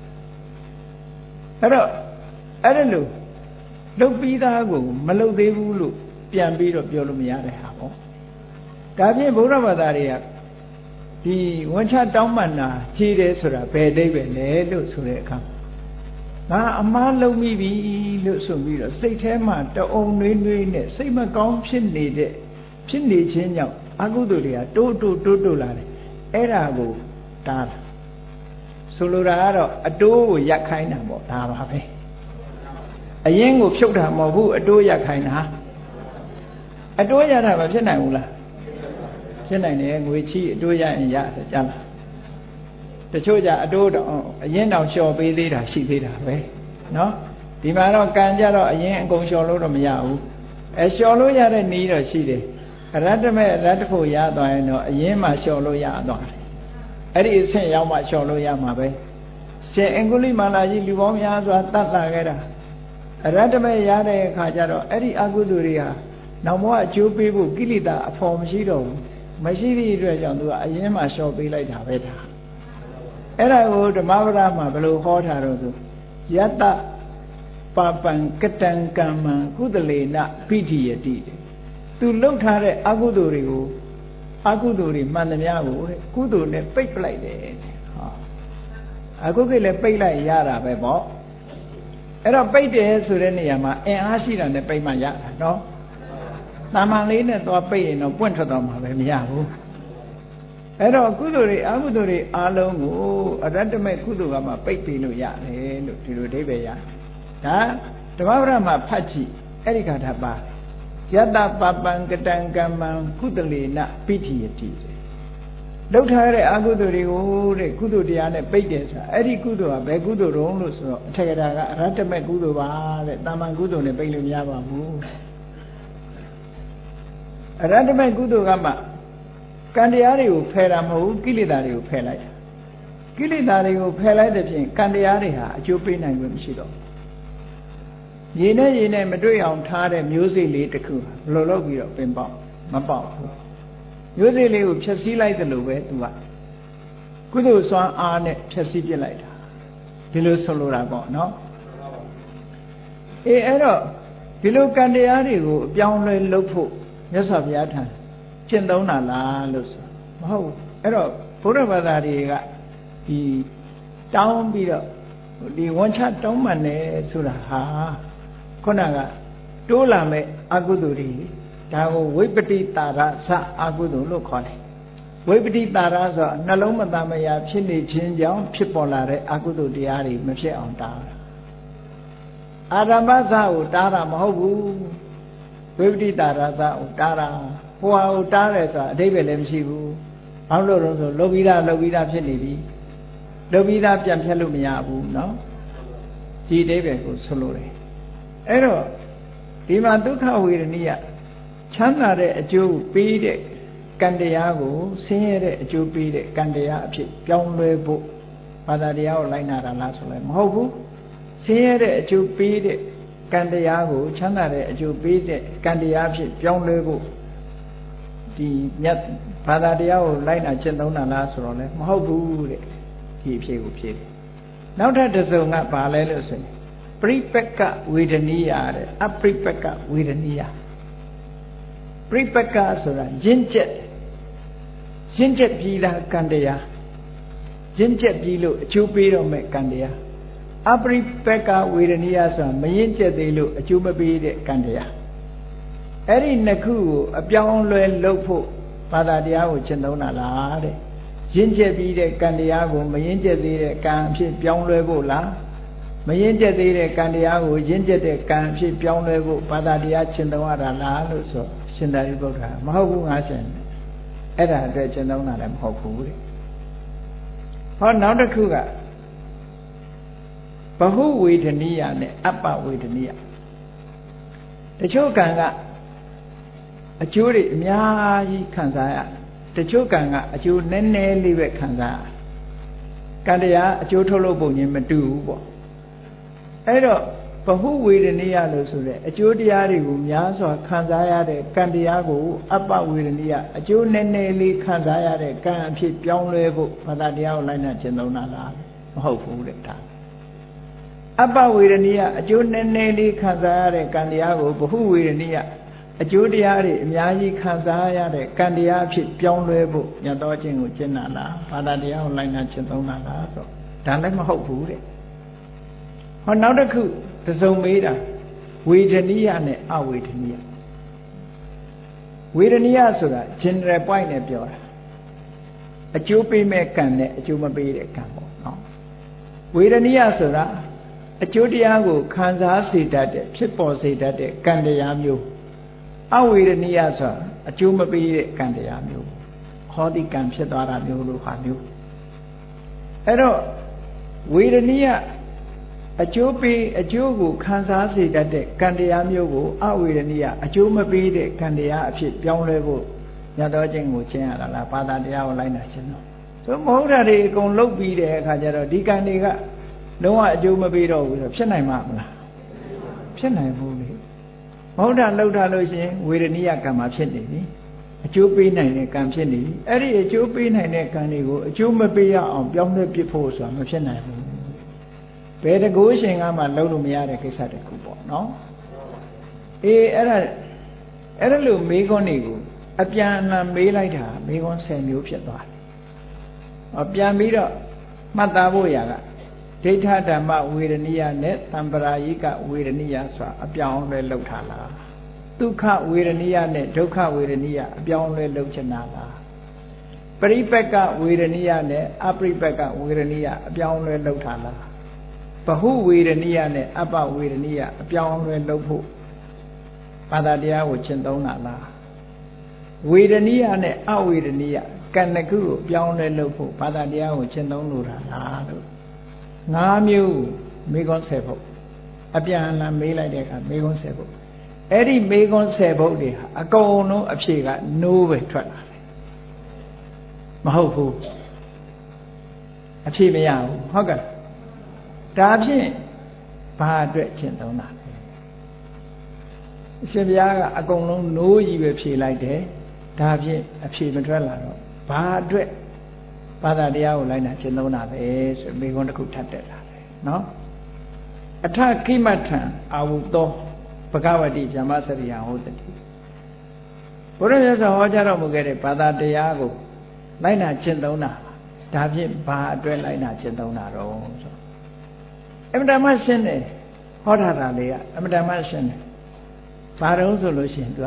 အဲ့တော့အဲ့ဒါလို့လှုပ်ပြီးသားကိုမလှုပ်သေးဘူးလို့ပြန်ပြီးတော့ပြောလို့မရတဲ့ဟာပေါ့ဒါဖြင့်ဗုဒ္ဓဘာသာတွေကဒီဝန်ချတောင်းပန်တာခြေတယ်ဆိုတာဘယ်အဓိပ္ပာယ်လဲလို့ဆိုတဲ့အခါငါအမှားလုပ်မိပြီလို့ဆိုပြီးတော့စိတ်ထဲမှာတအုံနှွေးနှွေးနဲ့စိတ်မကောင်းဖြစ်နေခြင်းကြောင့်အကုသိုလ်တွေကတိုးတိုးလာတယ်အဲ့ဒါကိုတားတာဆိုလိုတာကတော့အတိုးကိုရက်ခိုင်းတာပေါ့ဒါပါပဲအရင်ကိုဖြုတ်တာမဟုတ်ဘူးအတိုးရက်ခိုင်းတာအတိုးရတာမဖြစ်နိုင်ဘူးလားဖြစ်နိုင်တယ်ငွေချီအတိုးရရင်ရတယ်ကြားလားတချို့ကြအတိုးတော့အရင်တောင်လျှော်ပေးသေးတာရှိသေးတာပဲเนาะဒီမှာတော့ကံကြတော့အရင်အကုန်လျှော်လို့တော့မရဘူးလျှော်လို့ရတဲ့နည်းတော့ရှိတယ်ရတ္တမဲ့ရတ္တဖို့ရသွားရင်တော့အရင်မှလျှော်လို့ရသွားတယ်အဲ့ဒီအဆင့်ရောက်မှလျှော်လို့ရမှာပဲရှင်အင်္ဂုလိမာလာကြီးလူပေါင်းများစွာတတ်လာခဲ့တာရတ္တမဲ့ရတဲ့အခါကျတော့အဲ့ဒီအကုသိုလ်တွေဟာနောက်ဘဝအကျိုးပေးဖို့ကိလေသာအဖော်မရှိတော့ဘူးမရှိသည့်အတွက်ကြောင့်သူကအရင်မှလျှော်ပေးလိုက်တာပဲဒါအဲ့ဒါကိုဓမ္မပဒမှာဘယ်လိုဟောထားတော့ဆိုယတ္တပပံကတံကမ္မံကုသလေနပိဋိယတိသူလှုပ်ထားတဲ့အကုသိုလ်တွေကိုအကုသိုလ်တွေမှန်သမျှကိုကုသိုလ်နဲ့ပိတ်ပလိုက်တယ်ဟာအကုသိုလ်လည်းပိတ်လိုက်ရတာပဲပေါ့အဲ့တော့ပိတ်တယ်ဆိုတဲ့နေရာမှာအင်အားရှိတာနဲ့ပိတ်မှရတာနော်တာမန်လေးနဲ့သွားပိတ်ရင်တော့ပွင့်ထွက်သွားမှာပဲမရဘူးအဲ့တော့ကုသိုလ်တွေအကုသိုလ်တွေအားလုံးကိုအရတ္တမဲ့ကုသိုလ်ကမှပိတ်ပြီးလို့ရတယ်လို့ဒီလိုအဓိပ္ပာယ်ရဒါဓမ္မပဒမှာဖတ်ကြည့်အဲ့ဒီဂါထာပါယတ္တပပံကတံကမ္မံကုသလေနပိဋိယတိလောက်ထားတဲ့အကုသိုလ်တွေကိုတဲ့ကုသိုလ်တရားနဲ့ပိတ်တယ်ဆိုတာအဲ့ဒီကုသိုလ်ကဘယ်ကုသိုလ်တုံးလို့ဆိုတော့အထက်ကရာကအရတ္တမဲ့ကုသိုလ်ပါတဲ့တာမန်ကုသိုလ်နဲ့ပိတ်လို့မရပါဘူးအရတ္တမဲ့ကုသိုလ်ကမှကံတရားတွေကိုဖယ်တာမဟုတ်ဘူးကိလေသာတွေကိုဖယ်လိုက်ကိလေသာတွေကိုဖယ်လိုက်တဲ့ဖြင့်ကံတရားတွေဟာအကျိုးပေးနိုင်ခွင့်မရှိတော့ရေနဲ့မတွေ့အောင်ထားတဲ့မျိုးစေ့လေးတစ်ခုဘယ်လိုလုပ်ပြီးတော့ပင်ပေါက်မပေါက်ဘူးမျိုးစေ့လေးကိုဖြည့်ဆည်းလိုက်တယ်လို့ပဲသူကကုသိုလ်စွမ်းအားနဲ့ဖြည့်ဆည်းပြလိုက်တာဒီလိုဆိုလိုတာပေါ့နော်အဲ့တော့ဒီလိုကံတရားတွေကိုအပြောင်းလဲလုပ်ဖို့မြတ်စွာဘုရားထံကျင့်သုံးတာလားလို့ဆိုမဟုတ်ဘူးအဲ့တော့ဘုရားဘာသာတွေကဒီတောင်းပြီးတော့ဒီဝန်ချတောင်းမှန်တယ်ဆိုတာဟာခုနကတိုးလာမဲ့အကုသိုလ်တွေဒါကိုဝိပတိတာရသအကုသိုလ်လို့ခေါ်တယ်ဝိပတိတာရဆိုနှလုံးမသားမယာဖြစ်နေခြင်းကြောင့်ဖြစ်ပေါ်လာတဲ့အကုသိုလ်တရားတွေမဖြစ်အောင်တားတာအာရမဇကိုတားတာမဟုတ်ဘူးဝိပတိတာရသကိုတားတာဟိုဟာကိုတားတယ်ဆိုတာအဓိပ္ပာယ်လည်းမရှိဘူးဘာလို့လဲဆိုလုပ်ပြီးသားဖြစ်နေပြီလုပ်ပြီးသားပြန်ဖြတ်လို့မရဘူးเนาะဒီအဓိပ္ပာယ်ကိုဆိုလိုတယ်အဲ့တော့ဒီမှာဒုက္ခဝေဒနိယချမ်းသာတဲ့အကျိုးပေးတဲ့ကံတရားကိုဆင်းရဲတဲ့အကျိုးပေးတဲ့ကံတရားအဖြစ်ပြောင်းလဲဖို့ဘာသာတရားကိုလိုက်နာတာလားဆိုလည်းမဟုတ်ဘူးဆင်းရဲတဲ့အကျိုးပေးတဲ့ကံတရားကိုချမ်းသာတဲ့အကျိုးပေးတဲ့ကံတရားအဖြစ်ပြောင်းလဲဖို့ဒီမြတ်ဘာသာတရားကိုလိုက်နာကျင့်သုံးတာလားဆိုတော့လည်းမဟုတ်ဘူးတဲ့ဒီအဖြစ်ကိုဖြေတယ်နောက်ထပ်တစ်စုံကဘာလဲလို့ဆိုရင်ပရိပက္ခဝေဒနိယတဲ့အပရိပက္ခဝေဒနိယပရိပက္ခဆိုတာရင့်ကျက်ပြီးသားကံတရားရင့်ကျက်ပြီးလို့အကျိုးပေးတော့မဲ့ကံတရားအပရိပက္ခဝေဒနိယဆိုတာမရင့်ကျက်သေးလို့အကျိုးမပေးတဲ့ကံတရားအဲ့ဒီနှစ်ခုကိုအပြောင်းလဲလုပ်ဖို့ဘာသာတရားကိုကျင့်သုံးတာလားတဲ့ရင့်ကျက်ပြီးတဲ့ကံတရားကိုမရင့်ကျက်သေးတဲ့ကံအဖြစ်ပြောင်းလဲဖို့လားမရင့်ကျက်သေးတဲ့ကံတရားကိုရင့်ကျက်တဲ့ကံအဖြစ်ပြောင်းလဲဖို့ဘာသာတရားကျင့်သုံးရတာလားလို့ဆိုရှင်သာရိပုတ္တရာမဟုတ်ဘူးငါရှင်အဲ့ဒါအတွက်ကျင့်သုံးတာလည်းမဟုတ်ဘူးတဲ့ဟောနောက်တစ်ခုကဘဟုဝေဒနိယနဲ့အပ္ပဝေဒနိယတချို့ကံကအကျိုးတွေအများကြီးခံစားရတချို့ကံကအကျိုးနည်းနည်းလေးပဲခံစားရကံတရားအကျိုးထုတ်လို့ပုံချင်းမတူဘူးပေါ့အဲ့တော့ဘဟုဝေဒနိယလို့ဆိုတဲ့အကျိုးတရားတွေကိုများစွာခံစားရတဲ့ကံတရားကိုအပ္ပဝေဒနိယအကျိုးနည်းနည်းလေးခံစားရတဲ့ကံအဖြစ်ပြောင်းလဲဖို့ဘာသာတရားကိုလိုက်နာကျင့်သုံးတာလားမဟုတ်ဘူးတဲ့ဒါအပ္ပဝေဒနိယအကျိုးနည်းနည်းလေးခံစားရတဲ့ကံတရားကိုဘဟုဝေဒနိယအကျိုးတရားတွေအများကြီးခံစားရတဲ့ကံတရားအဖြစ်ပြောင်းလဲဖို့ညတော်ခြင်းကိုကျင့်တာလားဘာသာတရားကိုလိုက်နာကျင့်သုံးတာလားဆိုဒါလည်းမဟုတ်ဘူးတဲ့ဟောနောက်တစ်ခုတစုံမေးတာဝေဒနိယနဲ့အဝေဒနိယဝေဒနိယဆိုတာ general point နဲ့ပြောတာအကျိုးပေးမဲ့ကံနဲ့အကျိုးမပေးတဲ့ကံပေါ့နော်ဝေဒနိယဆိုတာအကျိုးတရားကိုခံစားစေတတ်တဲ့ဖြစ်ပေါ်စေတတ်တဲ့ကံတရားမျိုးအဝေဒနိယဆိုတာအကျိုးမပေးတဲ့ကံတရားမျိုးဟောဒီကံဖြစ်သွားတာမျိုးလို့ဟာမျိုးအဲ့တော့ဝေဒနိယအကျိုးပေးအကျိုးကိုခံစားစေတတ်တဲ့ကံတရားမျိုးကိုအဝေဒနိယအကျိုးမပေးတဲ့ကံတရားအဖြစ်ပြောင်းလဲဖို့ညတော်ခြင်းကိုကျင့်ရတာလားဘာသာတရားကိုလိုက်နာခြင်းတော့ဆိုမဟုတ်တာတွေအကုန်လုတ်ပြီးတဲ့အခါကျတော့ဒီကံတွေကလုံးဝအကျိုးမပေးတော့ဘူးဆိုဖြစ်နိုင်မှာမလားဖြစ်နိုင်ဘူးလေမဟုတ်တာလုတ်တာလို့ရှိရင်ဝေဒနိယကံမှာဖြစ်နေပြီအကျိုးပေးနိုင်တဲ့ကံဖြစ်နေပြီအဲ့ဒီအကျိုးပေးနိုင်တဲ့ကံတွေကိုအကျိုးမပေးရအောင်ပြောင်းလဲပစ်ဖို့ဆိုတာမဖြစ်နိုင်ဘူးဘယ်တကူရှင်ကမှလုံးလို့မရတဲ့ကိစ္စတခုပေါ့နော်အေးအဲ့ဒါလို့မေးခွန်းတွေကိုအပြန်အလှန်မေးလိုက်တာမေးခွန်း10မျိုးဖြစ်သွားတယ်ပြန်ပြီးတော့မှတ်သားဖို့ရာကဒိဋ္ဌဓမ္မဝေဒနိယနဲ့သံပရာယိကဝေဒနိယဆိုတာအပြောင်းလဲလောက်ထားလားဒုက္ခဝေဒနိယနဲ့ဒုက္ခဝေဒနိယအပြောင်းလဲလောက်ချင်တာလားပရိပက္ခဝေဒနိယနဲ့အပရိပက္ခဝေဒနိယအပြောင်းလဲလောက်ထားလားဘဟုဝေဒနိယနဲ့အပဝေဒနိယအပြောင်းလဲလောက်ဖို့ဘာသာတရားကိုရှင်းသုံးတာလားဝေဒနိယနဲ့အဝေဒနိယကံတစ်ခုကိုပြောင်းလဲလုပ်ဖို့ဘာသာတရားကိုရှင်းသုံးလို့တာလားလို့၅မျိုးမေခွန်း10ဖို့အပြန်အလှန်မေးလိုက်တဲ့အခါမေခွန်း10ဖို့အဲ့ဒီမေခွန်း10ဖို့တွေဟာအကုန်လုံးအဖြေကနိုးပဲထွက်လာတယ်မဟုတ်ဘူးအဖြေမရဘူးဟုတ်ကဲ့ဒါဖြင့်ဘာအတွက်ရှင်းသုံးတာလဲအရှင်ဘုရားကအကုန်လုံးနိုးကြီးပဲဖြေလိုက်တယ်ဒါဖြင့်အဖြေမထွက်လာတော့ဘာအတွက်ဘာသာတရားကိုလိုက်နာရှင်းသုံးတာပဲဆိုမိခွန်းတစ်ခုထပ်တက်လာတယ်နော်အထခိမထံအာဝုသောဘဂဝတိဗြဟ္မစရိယဟောတတိဘုရားမြတ်စွာဟောကြားတော်မူခဲ့တဲ့ဘာသာတရားကိုလိုက်နာရှင်းသုံးတာဒါဖြင့်ဘာအတွက်လိုက်နာရှင်းသုံးတာတော့ဆိုအမှန်တမ်းရှင်းတယ်ဟောထားတာလေးကအမှန်တမ်းရှင်းတယ်ဘာတုံးဆိုလို့ရှိရင်သူက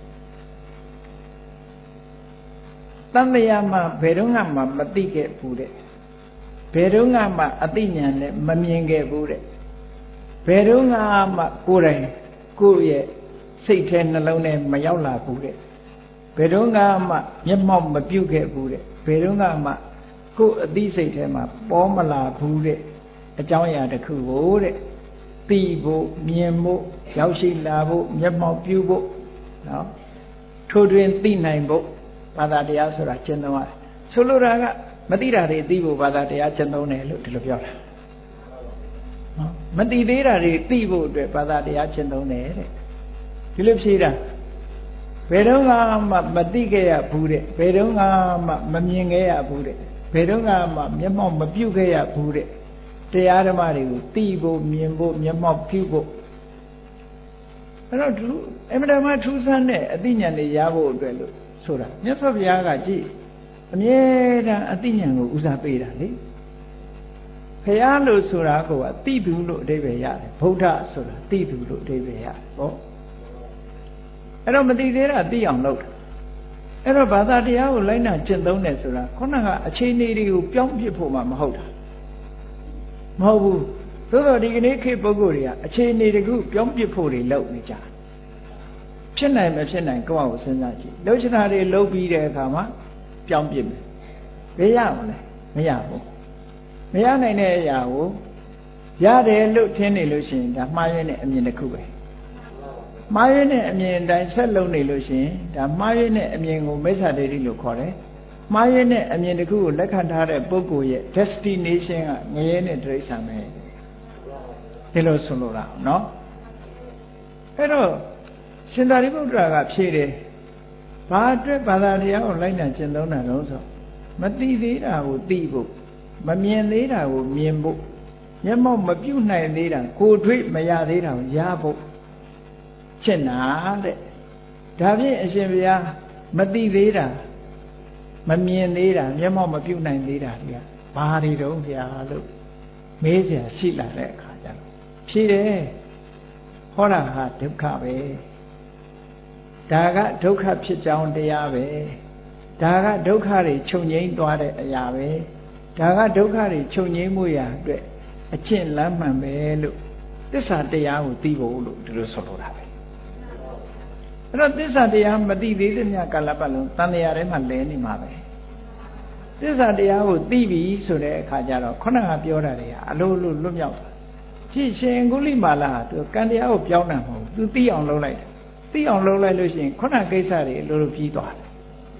တန်တရားမှာဘယ်တော့မှမသိခဲ့ဘူးတဲ့ဘယ်တော့မှအသိဉာဏ်နဲ့မမြင်ခဲ့ဘူးတဲ့ဘယ်တော့မှကိုယ်တိုင်ကိုယ့်ရဲ့စိတ်ထဲနှလုံးထဲမရောက်လာဘူးတဲ့ဘယ်တော့မှမျက်မှောက်မပြုတ်ခဲ့ဘူးတဲ့ဘယ်တော့မှကိုယ်အသိစိတ်ထဲမှာပေါ်မလာဘူးတဲ့အကြောင်းအရာတစ်ခုကိုတဲ့သိဖို့မြင်ဖို့ရောက်ရှိလာဖို့မျက်မှောက်ပြုဖို့နော်ထိုးတွင်သိနိုင်ဖို့ဘာသာတရားဆိုတာကျင့်သုံးရတယ်ဆိုလိုတာကမသိတာတွေသိဖို့ဘာသာတရားကျင့်သုံးတယ်လို့ဒီလိုပြောတာနော်မသိသေးတာတွေသိဖို့အတွက်ဘာသာတရားကျင့်သုံးတယ်တဲ့ဒီလိုဖြေတာဘယ်တော့မှမသိခဲ့ရဘူးတဲ့ဘယ်တော့မှမမြင်ခဲ့ရဘူးတဲ့ဘယ်တော့မှမျက်မှောက်မပြုခဲ့ရဘူးတဲ့တရားဓမ္မတွေကိုသိဖို့မြင်ဖို့မျက်မှောက်ပြုဖို့အဲ့တော့သူအမှန်တမ်းထူးဆန်းတဲ့အသိဉာဏ်တွေရဖို့အတွက်လို့ဆိုတာမြတ်စွာဘုရားကကြည့်အမြဲတမ်းအသိဉာဏ်ကိုဦးစားပေးတာလေဘုရားလို့ဆိုတာကသိသူလို့အဓိပ္ပာယ်ရတယ်ဗုဒ္ဓဆိုတာသိသူလို့အဓိပ္ပာယ်ရတယ်ဟောအဲ့တော့မသိသေးတာသိအောင်လုပ်တာအဲ့တော့ဘာသာတရားကိုလိုက်နာကျင့်သုံးတယ်ဆိုတာခုနကအခြေအနေတွေကိုပြောင်းပြဖို့မှမဟုတ်တာမဟုတ်ဘူးသို့တော့ဒီကနေ့ခေတ်ပုဂ္ဂိုလ်တွေကအခြေအနေတခုပြောင်းပြဖို့တွေလုပ်နေကြဖြစ်နိုင်မဖြစ်နိုင်ကိုယ့်အကိုစဉ်းစားကြည့်လှုပ်ရှားတွေလှုပ်ပြီးတဲ့အခါမှာပြောင်းပြမယ်ဘယ်ရမလဲမရဘူးမရနိုင်တဲ့အရာကိုရတယ်လို့ထင်နေလို့ရှိရင်ဒါမှားယွင်းတဲ့အမြင်တစ်ခုပဲမှားယွင်းတဲ့အမြင်အတိုင်းဆက်လုံးနေလို့ရှိရင်ဒါမှားယွင်းတဲ့အမြင်ကိုမိစ္ဆာဒိဋ္ဌိလို့ခေါ်တယ်မှားယွင်းတဲ့အမြင်တစ်ခုကိုလက်ခံထားတဲ့ပုဂ္ဂိုလ်ရဲ့ destination ကငရဲနဲ့တိရစ္ဆာန်ပဲဒီလိုဆိုလိုတာเนาะအဲ့တော့ရှင်သာရိပုတ္တရာကဖြေတယ်ဘာအတွက်ဘာသာတရားကိုလိုက်နာကျင့်သုံးတာလို့ဆိုမသိသေးတာကိုသိဖို့မမြင်သေးတာကိုမြင်ဖို့မျက်မှောက်မပြုတ်နိုင်သေးတာကိုယ်တွေ့မရသေးတာကိုရဖို့ချစ်နာတဲ့ဒါဖြင့်အရှင်ဘုရားမသိသေးတာမမြင်သေးတာမျက်မှောက်မပြုတ်နိုင်သေးတာတွေကဘာတွေတုံးဗျာလို့မေးเสียရှိလာတဲ့အခါကျတော့ဖြေတယ်ဟောတာဟာဒုက္ခပဲဒါကဒုက္ခဖြစ်ကြောင်းတရားပဲဒါကဒုက္ခတွေချုပ်ငြိမ်းသွားတဲ့အရာပဲဒါကဒုက္ခတွေချုပ်ငြိမ်းမှုရာအတွက်အကျင့်လမ်းမှန်ပဲလို့သစ္စာတရားကိုသိဖို့လို့ဒီလိုဆိုလိုတာပဲအဲ့တော့သစ္စာတရားမသိသေးတဲ့ညကာလပတ်လုံးတန်တရားထဲမှာလဲနေမှာပဲသစ္စာတရားကိုသိပြီဆိုတဲ့အခါကျတော့ခုနကပြောတာတွေကအလိုလိုလွတ်မြောက်တာကြည့်ရှင်ကုလိမာလာသူကံတရားကိုပြောင်းတာမဟုတ်ဘူးသူသိအောင်လုပ်လိုက်တယ်သိအောင်လုပ်လိုက်လို့ရှိရင်ခုနကိစ္စတွေအလိုလိုပြီးသွားတယ်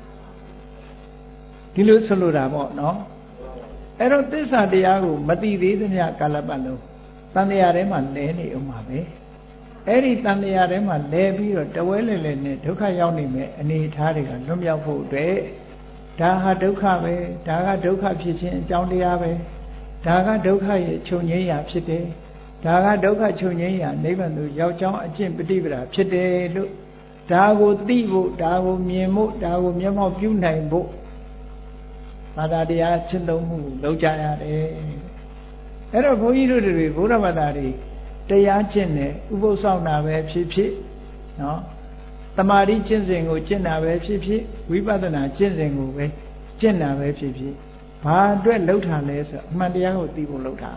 ဒီလိုဆိုလိုတာပေါ့နော်အဲ့တော့သစ္စာတရားကိုမသိသေးတဲ့ညကာလပတ်လုံးတန်တရားထဲမှာလဲနေအောင်ပါပဲအဲ့ဒီတန်တရားထဲမှာလဲပြီးတော့တဝဲလဲလဲနဲ့ဒုက္ခရောက်နေမဲ့အနေအထားတွေကလွတ်မြောက်ဖို့အတွက်ဒါဟာဒုက္ခပဲဒါကဒုက္ခဖြစ်ခြင်းအကြောင်းတရားပဲဒါကဒုက္ခရဲ့ချုပ်ငြိမ်းရာဖြစ်တယ်ဒါကဒုက္ခချုပ်ငြိမ်းရာနိဗ္ဗာန်သို့ရောက်ကြောင်းအကျင့်ပฏิပဒါဖြစ်တယ်လို့ဒါကိုသိဖို့ဒါကိုမြင်ဖို့ဒါကိုမျက်မှောက်ပြုနိုင်ဖို့ဘာသာတရားရှင်းသုံးမှုလုပ်ကြရတယ်အဲ့တော့ဘုန်းကြီးတို့တွေဘုရားဘာသာတွေတရားကျင့်တယ်ဥပုသ်ဆောင်တာပဲဖြစ်ဖြစ်နော်တမာတိကျင့်စဉ်ကိုကျင့်တာပဲဖြစ်ဖြစ်ဝိပဿနာကျင့်စဉ်ကိုပဲကျင့်တာပဲဖြစ်ဖြစ်ဘာအတွက်လှုပ်တာလဲဆိုအမှန်တရားကိုသိဖို့လှုပ်တာ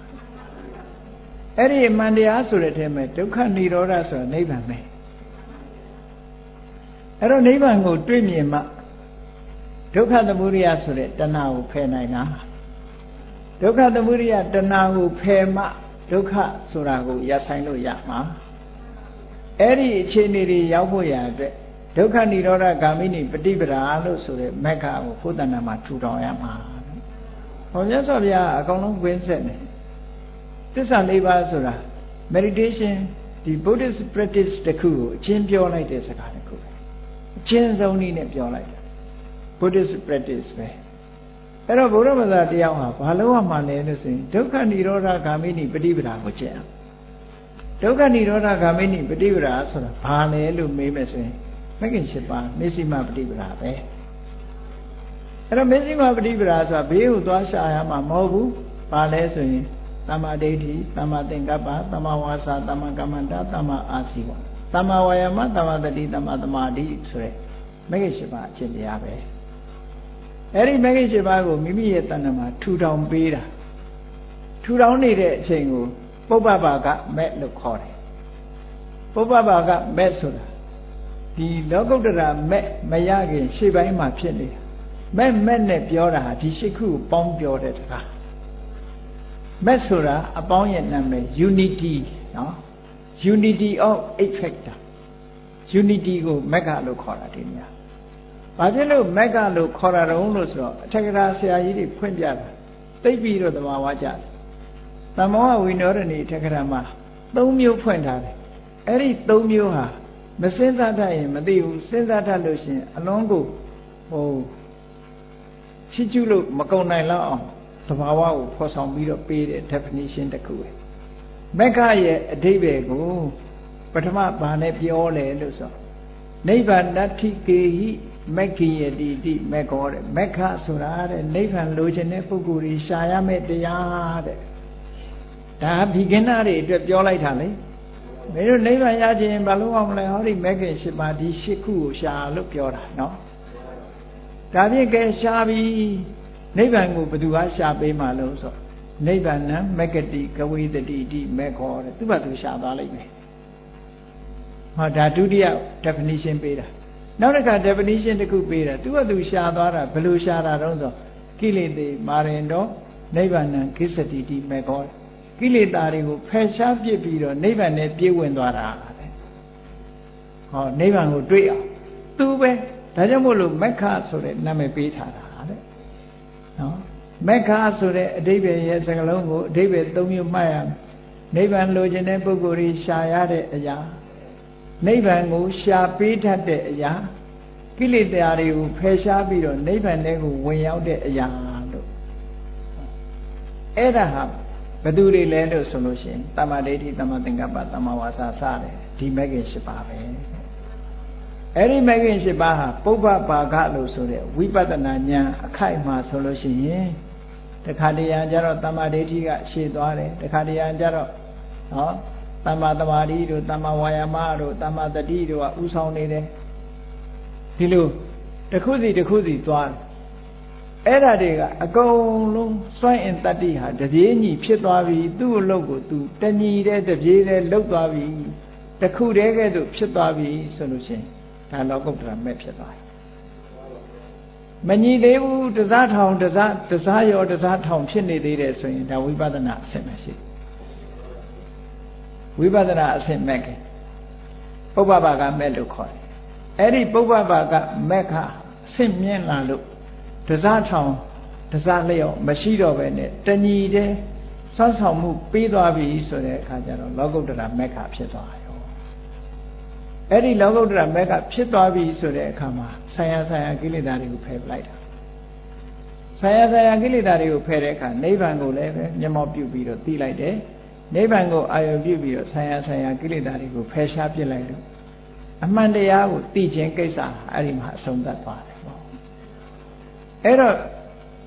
အဲ့ဒီအမှန်တရားဆိုတဲ့ထဲမှာဒုက္ခនិရောဓဆိုတာနိဗ္ဗာန်ပဲအဲ့တော့နိဗ္ဗာန်ကိုတွေ့မြင်မှဒုက္ခသမုဒယဆိုတဲ့တဏှာကိုဖယ်နိုင်တာဒုက္ခသမုဒယတဏှာကိုဖယ်မှဒုက္ခဆိုတာကိုရပ်ဆိုင်လို့ရမှာအဲ့ဒီအခြေအနေတွေရောက်ဖို့ရအတွက်ဒုက္ခនិရောဓဂามိနိပฏิပဒါလို့ဆိုတဲ့မက္ခကိုဘုဒ္ဓနာမှာထူထောင်ရမှာဟောမြတ်စွာဘုရားအကောင်လုံးကွင်းဆက်နေသစ္စာ၄ပါးဆိုတာ meditation ဒီ Buddhist practice တခုကိုအချင်းပြောလိုက်တဲ့စကားတခုပဲအချင်းဆုံးနည်းနဲ့ပြောလိုက်တာ Buddhist practice ပဲအဲ့တော့ဘုရားဘာသာတရားဟာဘာလို့ရမှာလဲလို့ဆိုရင်ဒုက္ခនិရောဓဂามိနိပฏิပဒါကိုကျင့်အောင်ဒုက္ခនិရောဓဂามိနိပฏิပဒါဆိုတာဘာလဲလို့မေးမယ်ဆိုရင်မဂ္ဂင်၈ပါးမေဇိမပฏิပဒါပဲအဲ့တော့မေဇိမပฏิပဒါဆိုတာဘေးကိုသွားရှာရမှာမဟုတ်ဘူးဘာလဲဆိုရင်သမ္မာဒိဋ္ဌိသမ္မာသင်္ကပ္ပသမ္မာဝါစာသမ္မာကမ္မန္တသမ္မာအာဇီဝသမ္မာဝါယာမသမ္မာတတိသမ္မာသမာဓိဆိုတဲ့မဂ္ဂင်၈ပါးအကျင့်တရားပဲအဲ့ဒီမဂ္ဂင်၈ပါးကိုမိမိရဲ့တဏ္ဍာမှာထူထောင်ပေးတာထူထောင်နေတဲ့အချိန်ကိုပုပ္ပဘာကမဲ့လို့ခေါ်တယ်ပုပ္ပဘာကမဲ့ဆိုတာဒီလောကုတ္တရာမဲ့မရခင်ရှေ့ပိုင်းမှာဖြစ်နေတာမဲ့နဲ့ပြောတာဟာဒီရှစ်ခုကိုပေါင်းပြောတဲ့စကားမဲ့ဆိုတာအပေါင်းရဲ့နာမည် unity နော် unity of eight factor unity ကိုမက္ခလို့ခေါ်တာဒီနေရာဘာဖြစ်လို့မက္ခလို့ခေါ်တာတုံးလို့ဆိုတော့အထက်ကရာဆရာကြီးတွေဖွင့်ပြတာသိပြီးတော့သဘာဝကြတယ်သမောဝိနောရဏီအထက်ကရာမှာ၃မျိုးဖွင့်ထားတယ်အဲ့ဒီ၃မျိုးဟာမစဉ်းစားတတ်ရင်မသိဘူးစဉ်းစားတတ်လို့ရှိရင်အလွန်ကိုချီးကျူးလို့မကုန်နိုင်လောက်အောင်သဘာဝကိုဖော်ဆောင်ပြီးတော့ပေးတဲ့ definition တစ်ခုပဲမက္ခရဲ့အဓိပ္ပာယ်ကိုပထမဘာနဲ့ပြောလဲလို့ဆိုနိဗ္ဗာန်တ္ထိကေဟိမက္ခိယတိတိမေခောတဲ့မက္ခဆိုတာတဲ့နိဗ္ဗာန်လိုချင်တဲ့ပုဂ္ဂိုလ်ကြီးရှာရမယ့်တရားတဲ့ဒါဘီဂင်နာတွေအတွက်ပြောလိုက်တာလေမင်းတို့နိဗ္ဗာန်ရခြင်းဘာလို့အောင်မလဲဟောဒီမဂ္ဂင်၈ပါးဒီ၈ခုကိုရှာလို့ပြောတာနော်ဒါဖြင့်ကဲရှာပြီးနိဗ္ဗာန်ကိုဘယ်သူကရှာပေးမှလို့ဆိုနိဗ္ဗာန်မဂ္ဂတိကဝေတတိတိမေခောတဲ့သူ့ဘာသူရှာသွားလိုက်မယ်ဟောဒါဒုတိယ definition ပေးတာနောက်တစ်ခါ definition တစ်ခုပေးတာသူ့ဘာသူရှာသွားတာဘယ်လိုရှာတာတုံးဆိုကိလေသေမာရင်တော့နိဗ္ဗာန်ကိစ္စတိတိမေခောကိလေသာတွေကိုဖယ်ရှားပြစ်ပြီးတော့နိဗ္ဗာန်နဲ့ပြည့်ဝင်သွားတာတဲ့ဟောနိဗ္ဗာန်ကိုတွေ့အောင်သူပဲဒါကြောင့်မို့လို့မက္ခဆိုတဲ့နာမည်ပေးထားတာတဲ့နော်မက္ခဆိုတဲ့အဓိပ္ပာယ်ရဲ့စကားလုံးကိုအဓိပ္ပာယ်၃မျိုးမှတ်ရမယ်နိဗ္ဗာန်လိုချင်တဲ့ပုဂ္ဂိုလ်ကြီးရှာရတဲ့အရာနိဗ္ဗာန်ကိုရှာပေးတတ်တဲ့အရာကိလေသာတွေကိုဖယ်ရှားပြီးတော့နိဗ္ဗာန်ထဲကိုဝင်ရောက်တဲ့အရာလို့အဲ့ဒါဟာဘယ်သူတွေလဲလို့ဆိုလို့ရှိရင်သမ္မာဒိဋ္ဌိသမ္မာသင်္ကပ္ပသမ္မာဝါစာစတယ်ဒီမဂ္ဂင်၈ပါးပဲအဲ့ဒီမဂ္ဂင်၈ပါးဟာပုပ္ပဘာကလို့ဆိုတဲ့ဝိပဿနာဉာဏ်အခိုက်အမာဆိုလို့ရှိရင်တခါတရံကျတော့သမ္မာဒိဋ္ဌိကရှေ့သွားတယ်တခါတရံကျတော့နော်သမ္မာသမာဓိတို့သမ္မာဝါယာမတို့သမ္မာတတိတို့ကဥဆောင်နေတယ်ဒီလိုတစ်ခုစီတစ်ခုစီသွားတယ်အဲ့ဓာတွေကအကုန်လုံးစွန့်အင်တတ္တိဟာတပြေးညီဖြစ်သွားပြီသူ့အလုပ်ကိုသူတညီတဲ့တပြေးတဲ့လှုပ်သွားပြီတခုတည်းကဲ့သို့ဖြစ်သွားပြီဆိုလို့ရှိရင်ဒါလောကုတ္တရာမဲ့ဖြစ်သွားတယ်မညီသေးဘူးတစားထောင်တစားရောတစားထောင်ဖြစ်နေသေးတယ်ဆိုရင်ဒါဝိပဿနာအဆင့်မရှိဝိပဿနာအဆင့်မဲ့ကပုပ္ပဘာကမဲ့လို့ခေါ်တယ်အဲ့ဒီပုပ္ပဘာကမဲ့ခအဆင့်မြင့်လာလို့တစားထောင်တစားလျော့မရှိတော့ပဲနဲ့တညီတဲ့ဆွမ်းဆောင်မှုပေးသွားပြီဆိုတဲ့အခါကျတော့လောကုတ္တရာမဲ့ခဖြစ်သွားရောအဲ့ဒီလောကုတ္တရာမဲ့ခဖြစ်သွားပြီဆိုတဲ့အခါမှာဆံရကိလေသာတွေကိုဖယ်ပလိုက်တာဆံရကိလေသာတွေကိုဖယ်တဲ့အခါနိဗ္ဗာန်ကိုလည်းပဲမျက်မှောက်ပြုပြီးတော့သိလိုက်တယ်နိဗ္ဗာန်ကိုအာရုံပြုပြီးတော့ဆံရကိလေသာတွေကိုဖယ်ရှားပြစ်လိုက်လို့အမှန်တရားကိုသိခြင်းကိစ္စအဲ့ဒီမှာအဆုံးသတ်သွားတယ်ပေါ့အဲ့တော့ဘ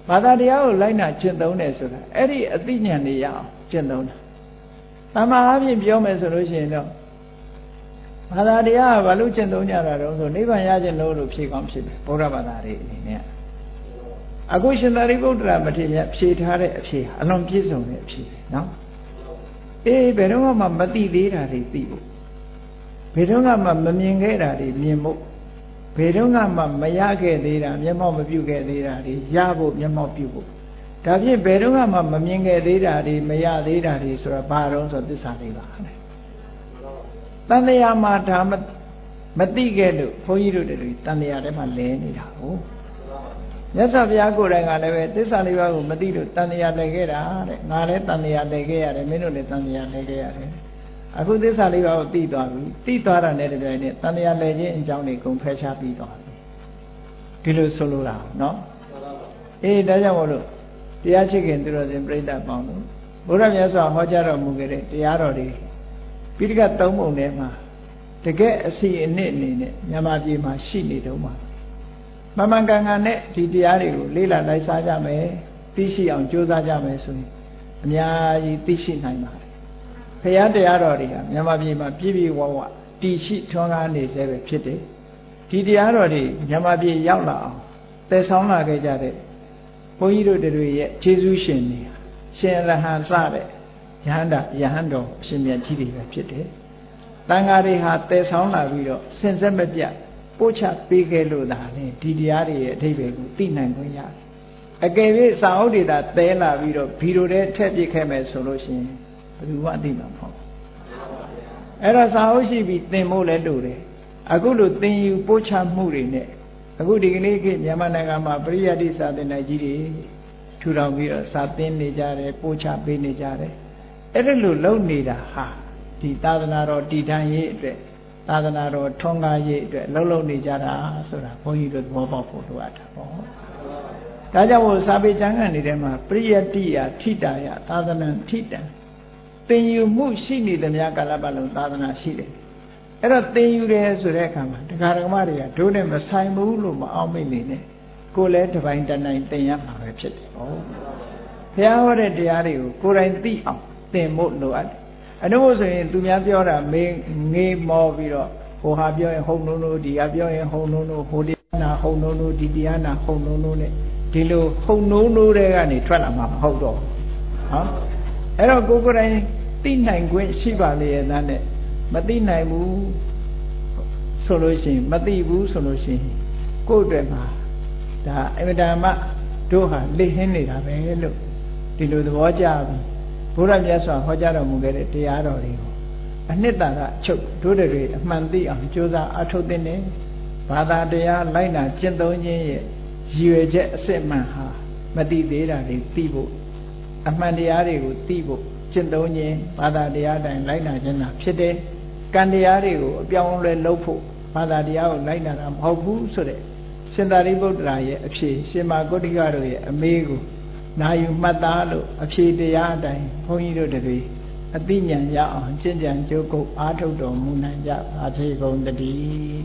ဘာသာတရားကိုလိုက်နာကျင့်သုံးတယ်ဆိုတာအဲ့ဒီအသိဉာဏ်တွေရအောင်ကျင့်သုံးတာတမန်အားဖြင့်ပြောမယ်ဆိုလို့ရှိရင်တော့ဘာသာတရားကဘာလို့ကျင့်သုံးကြတာတော့ဆိုနိဗ္ဗာန်ရခြင်းလို့ဖြေကောင်းဖြစ်တယ်ဗုဒ္ဓဘာသာတွေအနေနဲ့အခုရှင်သာရိပုတ္တရာမထေရဖြေထားတဲ့အဖြေအလွန်ပြည့်စုံတဲ့အဖြေနော်အေးဘယ်တော့မှမသိသေးတာတွေသိဖို့ဘယ်တော့မှမမြင်ခဲ့တာတွေမြင်ဖို့ဘယ်တော့မှမရခဲ့သေးတာမျက်မှောက်မပြုခဲ့သေးတာတွေရဖို့မျက်မှောက်ပြုဖို့ဒါဖြင့်ဘယ်တော့မှမမြင်ခဲ့သေးတာတွေမရသေးတာတွေဆိုတာဘာတော့ဆိုသစ္စာလေးပါလေတန်တရားမှာဒါမသိခဲ့လို့ဘုန်းကြီးတို့တွေတန်တရားထဲမှာလဲနေတာဟုတ်မြတ်စွာဘုရားကိုယ်တိုင်ကလည်းပဲသစ္စာလေးပါးကိုမသိလို့တန်တရားလဲခဲ့တာတဲ့ငါလည်းတန်တရားလဲခဲ့ရတယ်မင်းတို့လည်းတန်တရားလဲခဲ့ရတယ်အခုသစ္စာလေးပါးကိုသိသွားပြီသိသွားတာနဲ့တပြိုင်နက်တန်တရားလဲခြင်းအကြောင်းတွေကုန်ဖယ်ရှားပြီးသွားပြီဒီလိုဆိုလိုတာနော်အေးဒါကြောင့်မို့လို့တရားချစ်ခင်သူတော်စင်ပြိဿပေါင်းတို့ဘုရားမြတ်စွာဟောကြားတော်မူခဲ့တဲ့တရားတော်တွေပိဋကတ်သုံးပုံထဲမှာတကယ်အစီအနှစ်အနေနဲ့မြန်မာပြည်မှာရှိနေတော့မှာမမှန်ကန်ကန်နဲ့ဒီတရားတွေကိုလေ့လာလိုက်စားကြမယ်သိရှိအောင်ကြိုးစားကြမယ်ဆိုရင်အများကြီးသိရှိနိုင်ပါတယ်ဘုရားတရားတော်တွေကမြန်မာပြည်မှာပြည့်ပြည့်ဝဝတည်ရှိထွန်းကားနေစေပဲဖြစ်တယ်ဒီတရားတော်တွေမြန်မာပြည်ရောက်လာအောင်တည်ဆောင်လာခဲ့ကြတဲ့ဘုန်းကြီးတို့တွေရဲ့ခြေဆုရှင်တွေရှင်ရဟန်းစတဲ့ယဟန်တော်အရှင်မြတ်ကြီးတွေပဲဖြစ်တယ်တန်ဃာတွေဟာတည်ဆောင်လာပြီးတော့စင်ဆက်မပြတ်ပို့ချပေးခဲ့လို့သာလေဒီတရားတွေရဲ့အဓိပ္ပာယ်ကိုသိနိုင်ခွင့်ရတယ်အကယ်၍စာအုပ်တွေသာတဲလာပြီးတော့ဗီဒီယိုတွေထည့်ပစ်ခဲ့မယ်ဆိုလို့ရှိရင်ဘယ်သူမှသိမှာမဟုတ်အဲ့တော့စာအုပ်ရှိပြီးသင်ဖို့လည်းလိုတယ်အခုလိုသင်ယူပို့ချမှုတွေနဲ့အခုဒီကနေ့ခေတ်မြန်မာနိုင်ငံမှာပရိယတ္တိစာသင်တိုင်းကြီးတွေထူထောင်ပြီးတော့စာသင်နေကြတယ်ပို့ချပေးနေကြတယ်အဲ့ဒါလိုလုပ်နေတာဟာဒီသာသနာတော်တည်ထံရေးအတွက်သာသနာတော်ထွန်းကားရေးအတွက်လှုပ်နေကြတာဆိုတာဘုန်းကြီးတို့သဘောပေါက်ဖို့လိုအပ်တာပေါ့ဒါကြောင့်မို့စာပေကျမ်းဂန်နေတဲ့မှာပရိယတ္တိယထိတာယသာသနာထိတံသင်ယူမှုရှိနေသမျှကာလပတ်လုံးသာသနာရှိတယ်အဲ့တော့သင်ယူတယ်ဆိုတဲ့အခါမှာတရားဓမ္မတွေကဒုနဲ့မဆိုင်ဘူးလို့မအောင်မိနေနဲ့ကိုယ်လည်းတစ်ပိုင်းတစ်နိုင်သင်ရမှာပဲဖြစ်တယ်ဟုတ်ဘုရားဟောတဲ့တရားတွေကိုကိုယ်တိုင်သိအောင်သင်ဖို့လိုအပ်တယ်အနုမို့ဆိုရင်သူများပြောတာမေးငေးမောပြီးတော့ဟိုဟာပြောရင်ဟုတ်နိုးနိုးဒီဟာပြောရင်ဟုတ်နိုးနိုးဟိုတရားနာဟုတ်နိုးနိုးဒီတရားနာဟုတ်နိုးနိုးနဲ့ဒီလိုဟုတ်နိုးနိုးတဲ့ကနေထွက်လာမှာမဟုတ်တော့ဟောအဲ့တော့ကိုယ်တိုင်သိနိုင်ခွင့်ရှိပါလေရဲ့သားနဲ့မသိနိုင်ဘူးဆိုလို့ရှိရင်မသိဘူးဆိုလို့ရှိရင်ကိုယ့်အတွက်မှာဒါအမြဲတမ်းတို့ဟာလိဟင်းနေတာပဲလို့ဒီလိုသဘောကျပြီဘုရားမြတ်စွာဟောကြားတော်မူခဲ့တဲ့တရားတော်တွေကိုအနှစ်သာရချုပ်တို့တွေအမှန်သိအောင်ကြိုးစားအထောက်တင်နေဘာသာတရားလိုက်နာကျင့်သုံးခြင်းရဲ့ရည်ရွယ်ချက်အစစ်မှန်ဟာမသိသေးတာတွေသိဖို့အမှန်တရားတွေကိုသိဖို့ကျင့်သုံးခြင်းဘာသာတရားတိုင်းလိုက်နာခြင်းသာဖြစ်တယ်ကံတရားတွေကိုအပြောင်းအလဲလုပ်ဖို့ဘာသာတရားကိုလိုက်နာတာမဟုတ်ဘူးဆိုတဲ့ရှင်သာရိပုတ္တရာရဲ့အဖြေရှင်မာဂုတ္တိကတို့ရဲ့အမေးကိုနာယူမှတ်သားလို့အဖြေတရားအတိုင်းဘုန်းကြီးတို့တွေအသိဉာဏ်ရအောင်ကျင့်ကြံကြိုးကုပ်အားထုတ်တော်မူနိုင်ကြပါစေကုန်သတည်း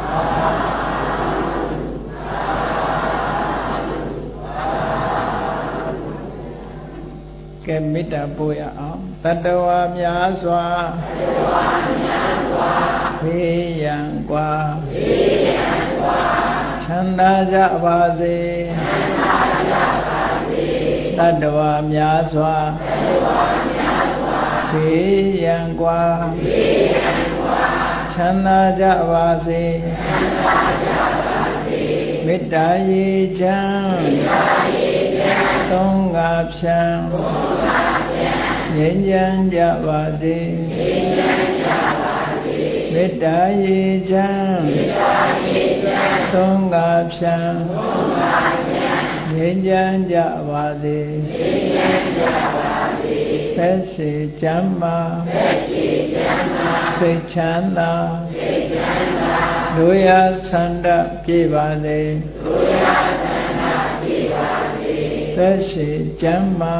ကဲမေတ္တာပို့ရအောင်တတဝါများစွာဘေးရန်กว่าချမ်းသာကြပါစေတတဝါများစွာဘေးရန်กว่าချမ်းသာကြပါစေမေတ္တာရေချမ်းသုံးငါဖြံငြိမ်းချမ်းကြပါစေမေတ္တာရေချမ်းသုံးငါဖြံငြိမ်းချမ်းကြပါစေသက်ရှိချမ်းသာစိတ်ချမ်းသာတို့ရဆန္ဒပြေပါစေသက်ရှိချမ်းသာ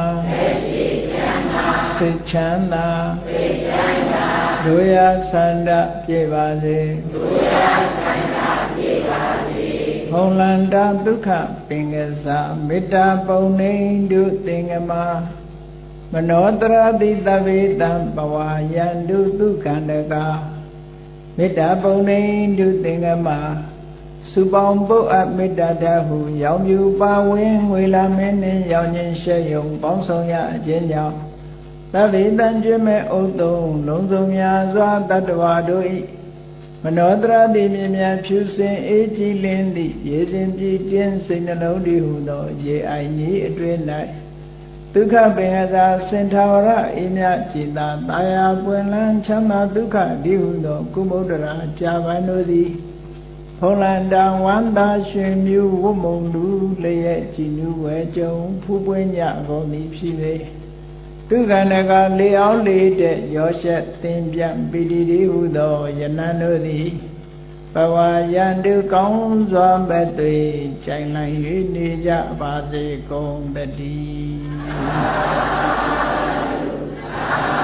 စိတ်ချမ်းသာတို့ရဆန္ဒပြေပါစေဘဟုံလန္တာဒုက္ခပင်ကစားမေတ္တာပုံနေတုသင်္ကမမနောတရတိတဗေတံပဝါယန္တုဒုက္ခန္တကာမေတ္တာပုံနေတုသင်္ကမစုပေါင်းပုတ်အပ်မေတ္တာတဟုရောင်ပြူပါဝင်ငွေလာမင်းနှင့်ရောင်ခြင်းရှဲယုံပေါင်းဆောင်ရအခြင်းကြောင့်သဗ္ဗေတံကျွမဲ့ဥဒ္တုံလုံးစုံများစွာတတ္တဝါတို့၏မနောတရတိမြင်များဖြူစင်အေးကြည်လင်းသည့်ရေစဉ်ကြည်တင်းစိတ်နှလုံးတည်ဟုသောရေအိုင်ကြီးအတွင်း၌ဒုက္ခပင်ကသာစင်ထာဝရအေးမြจิตာတာယာပွင့်လန်းချမ်းသာဒုက္ခတည်ဟုသောကုမုဒ္ဒရာကြာပန်တို့သည်ဖုံးလန္တဝန္တာရွှင်မြူဝတ်မုံလူလျက်ကြည်နူးဝဲကြုံဖူးပွင့်ကြကုန်သည်ဖြစ်ပေဒုက္ခန္တကလေအောင်လေတဲ့ရောရှက်သင်ပြပိတိတိဟုသောယနံတို့သည်ဘဝယန္တုကောင်းစွာမဲ့တွေကြိုင်လိုက်၍နေကြပါစေကုန်တည်း